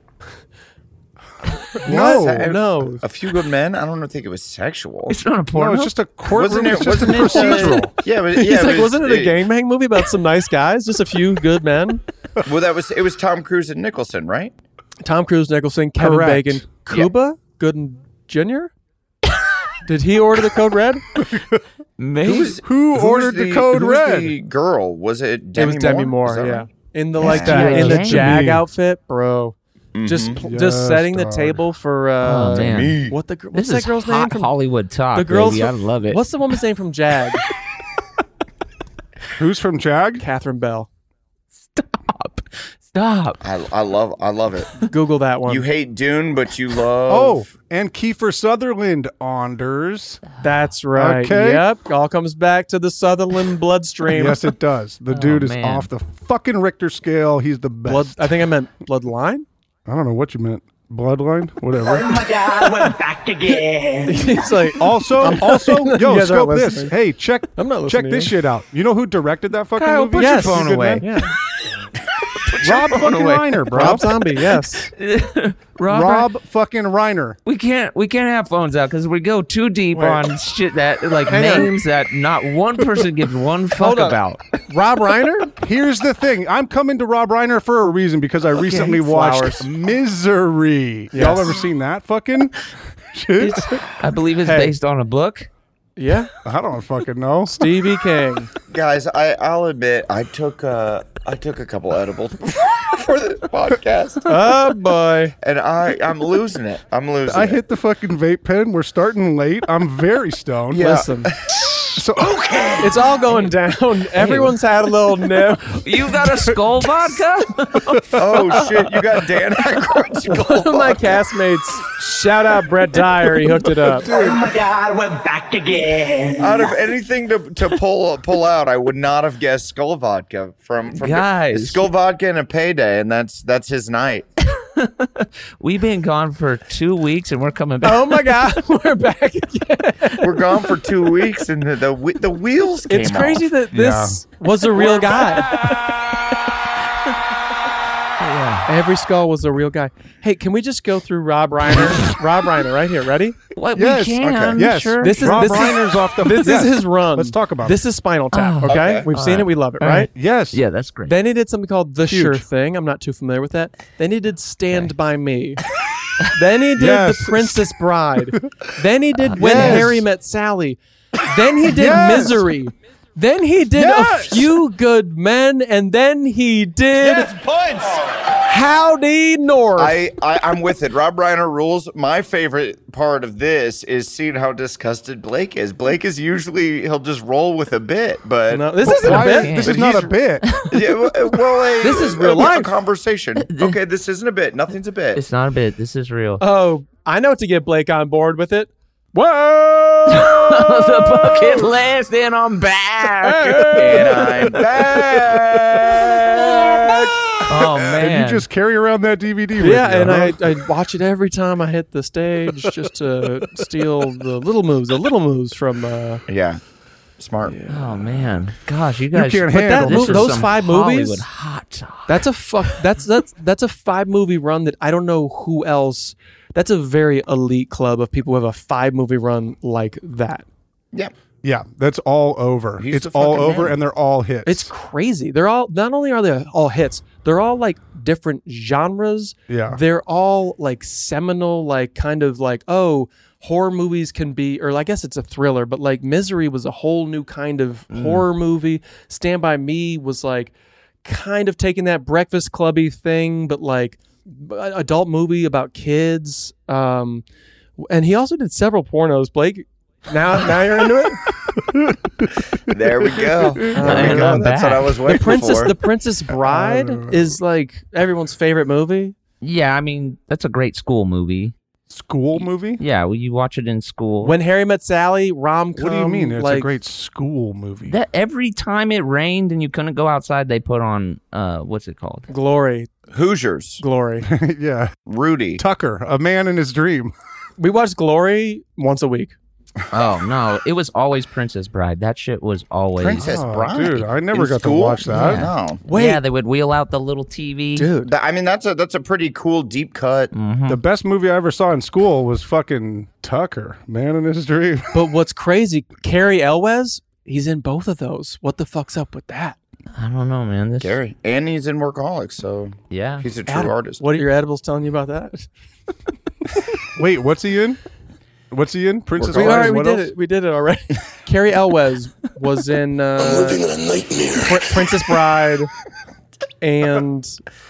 S1: No.
S2: A Few Good Men. I don't think it was sexual.
S4: It's not a
S3: No,
S4: porno.
S3: it's just a courtroom.
S2: Wasn't it?
S3: It's just a
S2: Wasn't it?
S3: procedural.
S2: Yeah, but,
S1: He's
S2: yeah.
S1: like, wasn't it a gangbang movie about some nice guys? Just a few good men?
S2: Well, it was Tom Cruise and Nicholson, right?
S1: Tom Cruise, Nicholson, Kevin
S3: Correct.
S1: Bacon, Cuba Gooden Jr.? Did he order the code red?
S4: Maybe.
S3: Who ordered the code
S2: who was
S3: red?
S2: the girl? Was it Demi
S1: It was Demi
S2: Moore?
S1: Moore,
S2: Is that
S1: yeah.
S2: right?
S1: In the
S4: Yeah.
S1: in the
S4: Yeah.
S1: Jag
S3: Yeah.
S1: outfit, bro. Just
S3: Yes,
S1: setting the
S3: dog.
S1: table for
S4: Oh, man.
S2: Me.
S1: what's
S4: This
S1: that
S4: is
S1: girl's
S4: hot
S1: name from
S4: Hollywood talk,
S1: the girls
S4: baby. I
S1: from-
S4: love it.
S1: What's the woman's name from Jag?
S3: Who's from Jag?
S1: Catherine Bell.
S4: Stop.
S2: I love it.
S1: Google that one.
S2: You hate Dune, but you love.
S3: Oh, and Kiefer Sutherland, Anders.
S1: That's right.
S3: Okay.
S1: Yep. All comes back to the Sutherland bloodstream.
S3: Yes, it does. The dude is
S4: man.
S3: off the fucking Richter scale. He's the best.
S1: Blood. I think I meant bloodline.
S3: I don't know what you meant. Bloodline? Whatever.
S5: God, we're back again.
S1: He's like,
S3: Also, yo,
S1: You guys aren't
S3: scope this.
S1: listening.
S3: Hey, check
S1: I'm not
S3: check
S1: listening
S3: this
S1: to
S3: shit out. You know who directed that fucking
S4: Kyle,
S3: movie?
S4: put
S1: Yes.
S4: your phone
S3: Good
S4: away.
S3: Man?
S1: yeah.
S3: Rob fucking
S4: away.
S3: Reiner, bro.
S1: Rob Zombie. Yes.
S3: Rob fucking Reiner.
S4: We can't have phones out because we go too deep
S1: Wait.
S4: on shit that like
S1: Hang on.
S4: names that not one person gives one fuck
S1: Hold up.
S4: about.
S1: Rob Reiner.
S3: Here's the thing. I'm coming to Rob Reiner for a reason because I recently watched
S1: Flowers.
S3: Misery.
S1: Yes.
S3: Y'all ever seen that fucking shit?
S4: I believe it's
S1: Hey.
S4: based on a book.
S1: Yeah.
S3: I don't fucking know.
S1: Stevie King.
S2: Guys, I'll admit I took a couple edibles for this podcast,
S1: Oh boy.
S2: and I'm losing it. I'm losing.
S3: I
S2: it.
S3: hit the fucking vape pen. We're starting late. I'm very stoned.
S2: Yeah.
S1: Listen.
S3: So
S1: It's all going down. Everyone's had a little nip.
S4: You got a skull vodka?
S2: Oh shit! You got Dan Aykroyd's
S1: One of my castmates, shout out Brett Dyer, he hooked it up.
S5: Oh my God, we're back again.
S2: Out of anything to pull out, I would not have guessed Skull Vodka from
S4: Guys.
S2: It's Skull Vodka and a Payday, and that's his night.
S4: We've been gone for 2 weeks and we're coming back.
S1: Oh my God, we're back again.
S2: We're gone for 2 weeks, and the wheels came
S1: It's crazy
S2: off.
S1: that this was a real guy. Every skull was a real guy. Hey, can we just go through Rob Reiner? Rob Reiner, right here. Ready?
S4: What
S3: Yes,
S4: we can,
S3: okay. Yes.
S4: sure.
S1: This is
S3: Rob
S1: this
S3: Reiner's
S1: is,
S3: off the.
S1: This
S3: yes.
S1: is his run.
S3: Let's talk about
S1: this. Is Spinal Tap.
S4: Oh,
S1: Okay,
S2: okay.
S1: we've seen it. We love it,
S4: All
S1: right?
S4: right.
S3: Yes.
S4: Yeah, that's great.
S1: Then he did something called The
S3: Huge.
S1: Sure Thing. I'm not too familiar with that. Then he did Stand By Me. Then he did
S3: Yes.
S1: The Princess Bride. Then he did When
S3: Yes.
S1: Harry Met Sally. Then he did
S3: Yes.
S1: Misery. Then he did
S3: Yes.
S1: A Few Good Men. And then he did Howdy North.
S2: I'm with it. Rob Reiner rules. My favorite part of this is seeing how disgusted Blake is. Blake is usually he'll just roll with a bit, but
S1: No, this isn't a
S3: Why-
S1: bit.
S3: This
S2: But
S3: is not
S2: he's-
S3: a bit.
S2: yeah, well,
S1: This is real
S2: a
S1: life.
S2: conversation. Okay, this isn't a bit. Nothing's a bit.
S4: It's not a bit. This is real.
S1: Oh, I know to get Blake on board with it. Whoa!
S4: The bucket list and I'm back.
S2: And I'm back.
S4: Oh man.
S3: And you just carry around that DVD. with
S1: Yeah,
S3: you,
S1: and
S3: huh?
S1: I watch it every time I hit the stage just to steal the little moves from.
S2: Yeah, smart.
S4: Oh man. Gosh, you guys.
S3: can't
S1: But
S3: handle
S1: that
S4: this is
S1: those
S4: some
S1: 5
S4: Hollywood
S1: movies.
S4: hot talk.
S1: That's a That's a 5-movie run that I don't know who else. That's a very elite club of people who have a 5-movie run like that.
S2: Yeah.
S3: Yeah, that's all over.
S2: He's
S3: It's
S2: the
S3: all
S2: fucking
S3: over,
S2: man.
S3: and they're all hits.
S1: It's crazy. They're all not only are they all hits, they're all like different genres.
S3: Yeah.
S1: They're all like seminal, like kind of like, oh, horror movies can be, or I guess it's a thriller, but like Misery was a whole new kind of horror movie. Stand By Me was like kind of taking that Breakfast Clubby thing, but like adult movie about kids. And he also did several pornos. Blake, now you're into it.
S2: There we go. There we
S4: And
S2: go.
S4: I'm
S2: That's
S4: back.
S2: what I was waiting for.
S1: The Princess Bride is like everyone's favorite movie.
S4: Yeah, I mean that's a great school movie.
S3: school movie.
S4: Yeah, well, you watch it in school.
S1: When Harry Met Sally, rom-com.
S3: What do you mean? It's
S1: like,
S3: a great school movie.
S4: that every time it rained and you couldn't go outside, they put on what's it called?
S1: Glory.
S2: Hoosiers.
S1: Glory.
S3: Yeah.
S2: Rudy.
S3: Tucker, a man in his dream.
S1: We watch Glory once a week.
S4: Oh no, it was always Princess Bride. That shit was always
S2: Princess
S3: Oh,
S2: Bride.
S3: dude, I never
S2: In
S3: got
S2: school?
S3: to watch that.
S4: Yeah.
S2: No.
S1: Wait,
S4: Yeah, they would wheel out the little TV.
S1: dude.
S2: I mean, that's a pretty cool deep cut.
S3: The best movie I ever saw in school was fucking Tucker, man in his dream.
S1: But what's crazy, Carrie Elwes, he's in both of those. What the fuck's up with that?
S4: I don't know, man. This,
S2: Gary. And he's in Workaholics, so
S4: yeah.
S2: he's a true
S1: Adam,
S2: artist.
S1: What are your edibles telling you about that?
S3: Wait, what's he in? What's he in? Princess
S2: We're
S1: We,
S3: Bride.
S1: already, we
S3: What
S1: did
S3: else?
S1: it. We did it already. Carrie Elwes was in Princess Bride and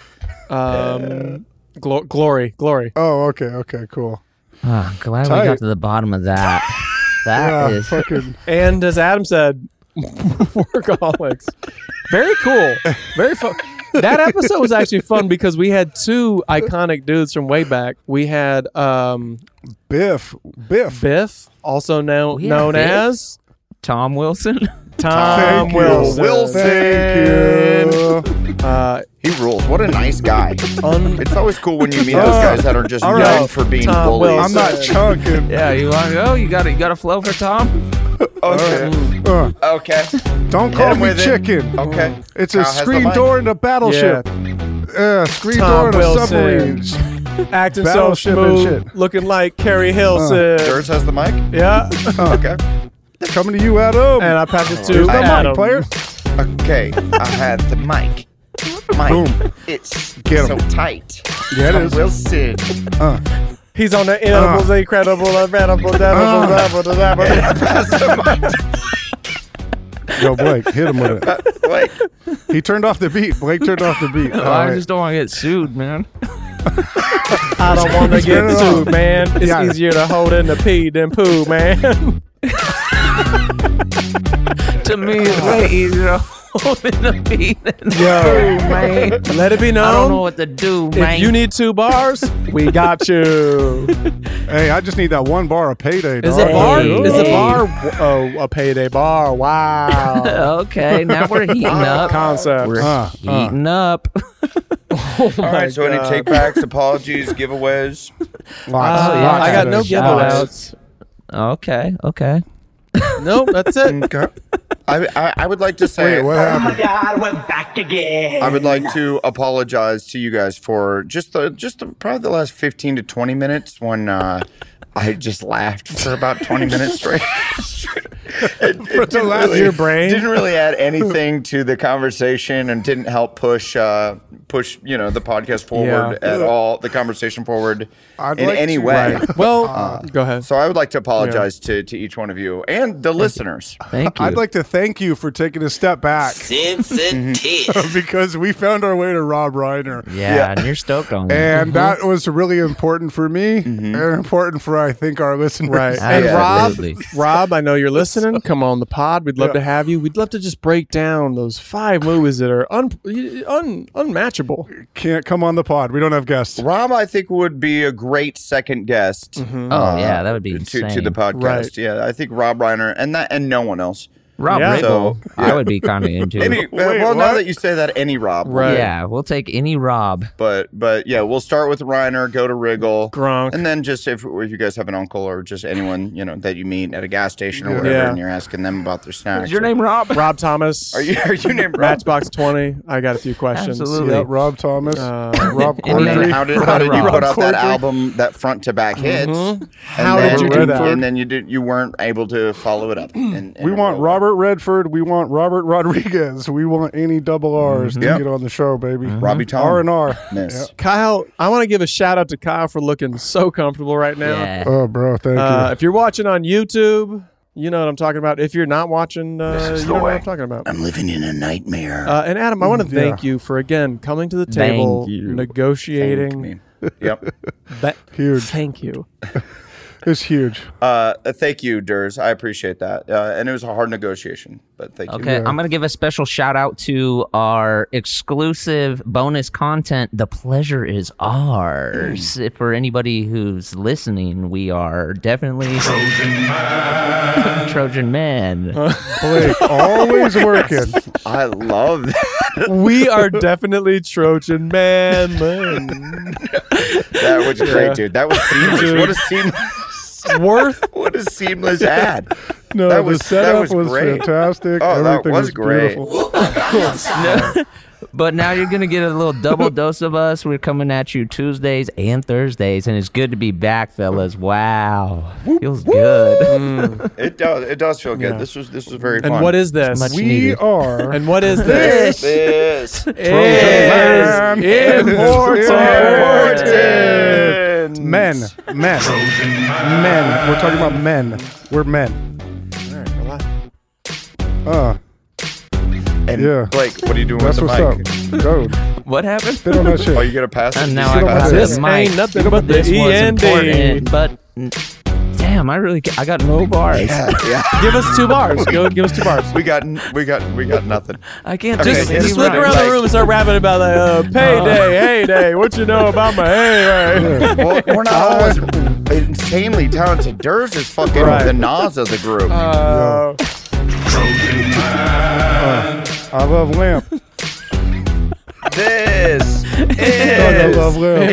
S1: Glory.
S3: Oh, okay, cool.
S4: Oh, glad
S3: Tight.
S4: we got to the bottom of that. That
S3: Yeah,
S4: is
S3: fucking.
S1: And as Adam said, Workaholics. Very cool. Very fun. That episode was actually fun because we had two iconic dudes from way back. We had
S3: Biff.
S1: Biff, also
S4: Oh, yeah,
S1: known
S4: Biff.
S1: as
S4: Tom Wilson.
S1: Tom
S3: Thank you.
S1: Wilson.
S3: Thank you.
S2: He rules. What a nice guy.
S1: Un-
S2: It's always cool when you meet those guys that are just
S3: all
S2: known
S3: right.
S2: for being
S1: Tom
S2: bullies.
S1: Wilson.
S3: I'm not chunking.
S4: Yeah, you want to go? You got a flow for Tom?
S2: Okay. Okay.
S3: Don't call
S2: him
S3: me
S2: with it.
S3: chicken.
S2: Okay.
S3: It's
S2: Kyle
S3: a
S2: has the
S3: screen
S2: mic.
S3: door in a battleship. Screen
S1: Tom
S3: door in a
S1: Wilson.
S3: submarine.
S1: acting so
S3: Battleship and
S1: smooth,
S3: shit.
S1: looking like Carrie Hilson.
S2: Yours has the mic?
S1: Yeah.
S2: Okay.
S3: Coming to you, Adam.
S1: And I passed it to
S3: Here's the
S1: Adam.
S3: mic, player.
S2: Okay. I had the mic. Mike,
S3: Boom.
S2: it's
S3: Get
S2: so
S3: 'em.
S2: tight.
S3: Yeah, it
S2: Tom
S3: is.
S2: Wilson.
S1: He's on the edibles, incredible, incredible.
S3: Yo, Blake, hit him with it.
S2: Wait.
S3: He turned off the beat. Blake turned off the beat. All
S4: I
S3: right.
S4: just don't want to get sued, man.
S1: I don't want to get
S3: Turn it
S1: sued,
S3: off.
S1: man. It's
S3: Yeah.
S1: easier to hold in the pee than poo, man.
S4: To me, it's way easier to hold in the beat than
S1: Yo,
S4: man.
S1: let it be known.
S4: I don't know what to do, man.
S1: If you need 2 bars, we got you.
S3: Hey, I just need that 1 bar of payday.
S1: Is
S3: dog.
S1: a bar?
S4: Hey.
S1: Is a bar? Oh, a payday bar. Wow.
S4: Okay, now we're heating up.
S1: Concept.
S4: We're heating up.
S2: All right. So any take backs, apologies, giveaways?
S3: Lots
S1: yeah, I got
S3: of
S1: no
S3: shit.
S1: giveaways.
S4: Okay.
S1: Nope, that's it.
S2: Okay. I would like to say
S3: Wait, what
S5: Oh my
S3: happened?
S5: God, we're back again.
S2: I would like to apologize to you guys for probably the last 15 to 20 minutes when I just laughed for about 20 minutes straight. It didn't really-
S1: Your brain?
S2: didn't really add anything to the conversation and didn't help push the podcast forward
S1: Yeah.
S2: at all, the conversation forward
S3: I'd
S2: in
S3: like
S2: any
S3: to-
S2: way.
S1: Right. Well, go ahead.
S2: So I would like to apologize to each one of you and the listeners.
S4: Thank you.
S3: I'd like to thank you for taking a step back because we found our way to Rob Reiner.
S4: yeah, and you're stoked on that.
S3: And that was really important for me and important for, I think, our listeners.
S1: Right. And
S4: Absolutely.
S1: Rob, I know you're listening. Come on the pod. We'd love to have you. We'd love to just break down those 5 movies that are unmatchable.
S3: Can't come on the pod. We don't have guests.
S2: Rob, I think, would be a great second guest.
S4: Oh, yeah, that would be
S2: to
S4: insane.
S2: the podcast.
S1: Right.
S2: Yeah, I think Rob Reiner and no one else.
S4: Rob
S1: Yeah.
S4: Riggle,
S2: So,
S4: I would be kind of into.
S2: Now
S3: what?
S2: that you say that, any Rob,
S1: Right.
S4: Yeah, we'll take any Rob.
S2: But yeah, we'll start with Reiner, go to Riggle,
S1: Gronk.
S2: and then just if you guys have an uncle or just anyone that you meet at a gas station or whatever,
S1: Yeah.
S2: and you're asking them about their snacks.
S4: Is your name Rob?
S1: Rob Thomas.
S2: Are you named Rob?
S1: Matchbox 20. I got a few questions.
S4: Absolutely.
S3: Yep, Rob Thomas, Rob
S2: And then
S3: Corddry.
S2: how did you
S3: Rob
S2: put out that
S3: Corddry.
S2: album, that front to back hits?
S1: How did you do that?
S2: And then you weren't able to follow it up. In
S3: We
S2: a
S3: want
S2: real way.
S3: Robert Redford. We want Robert Rodriguez. We want any double R's to
S2: Yep.
S3: get on the show, baby.
S2: Robbie Tom.
S3: R&R.
S2: Miss.
S1: Kyle, I want to give a shout out to Kyle for looking so comfortable right now.
S4: Yeah.
S3: Oh, bro, thank you.
S1: If you're watching on YouTube, you know what I'm talking about. If you're not watching, you don't know what I'm talking about.
S2: I'm living in a nightmare.
S1: And Adam, I want to thank you for again coming to the table,
S2: you.
S1: negotiating.
S2: Yep.
S1: That,
S3: Huge.
S1: Thank you.
S3: It's huge.
S2: Thank you, Durs. I appreciate that. And it was a hard negotiation, but thank you.
S4: Okay, I'm going to give a special shout out to our exclusive bonus content. The pleasure is ours. For anybody who's listening, we are definitely Trojan Man.
S3: Blake, always working.
S2: I love that.
S1: We are definitely Trojan Man.
S2: That was great, dude. That was seamless. What a seamless. What a seamless ad.
S3: No,
S2: that was,
S3: the setup
S2: was great.
S3: Fantastic.
S2: Oh,
S3: Everything
S2: that was great.
S3: Beautiful.
S4: But now you're going to get a little double dose of us. We're coming at you Tuesdays and Thursdays, and it's good to be back, fellas. Wow. Feels good.
S2: It does feel good.
S1: Yeah.
S2: This was very fun.
S1: And what is this?
S4: Much
S3: We
S4: needed.
S3: are.
S1: And what is this?
S2: this?
S3: Man.
S1: Important.
S3: Men. We're talking about men. We're men.
S2: And
S3: Yeah.
S2: Blake, what are you doing
S3: That's
S2: with
S3: what's
S2: the mic?
S3: up. Go.
S4: What happened?
S3: Spit on that shit.
S2: Oh, you gonna pass it?
S4: And now
S2: You
S4: I
S2: pass
S4: got
S2: it?
S1: This
S4: the mic.
S1: ain't nothing but the
S4: This was
S1: END.
S4: important, but damn, I got no bars.
S2: Yeah.
S1: Give us 2 bars. Go, give us 2 bars.
S2: We got nothing.
S4: I can't
S2: Okay,
S4: just
S2: just
S1: Look around the room and start rapping about like payday, heyday. What you know about my heyday?
S2: Well, we're not always insanely talented. Durs is fucking
S1: Right.
S2: the Nas of the group.
S3: I love lamp.
S2: This
S3: I
S2: is
S3: love lamp.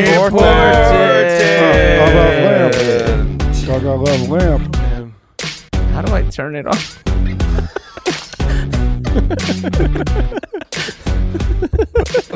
S2: important.
S3: I love lamp.
S4: How do I turn it off?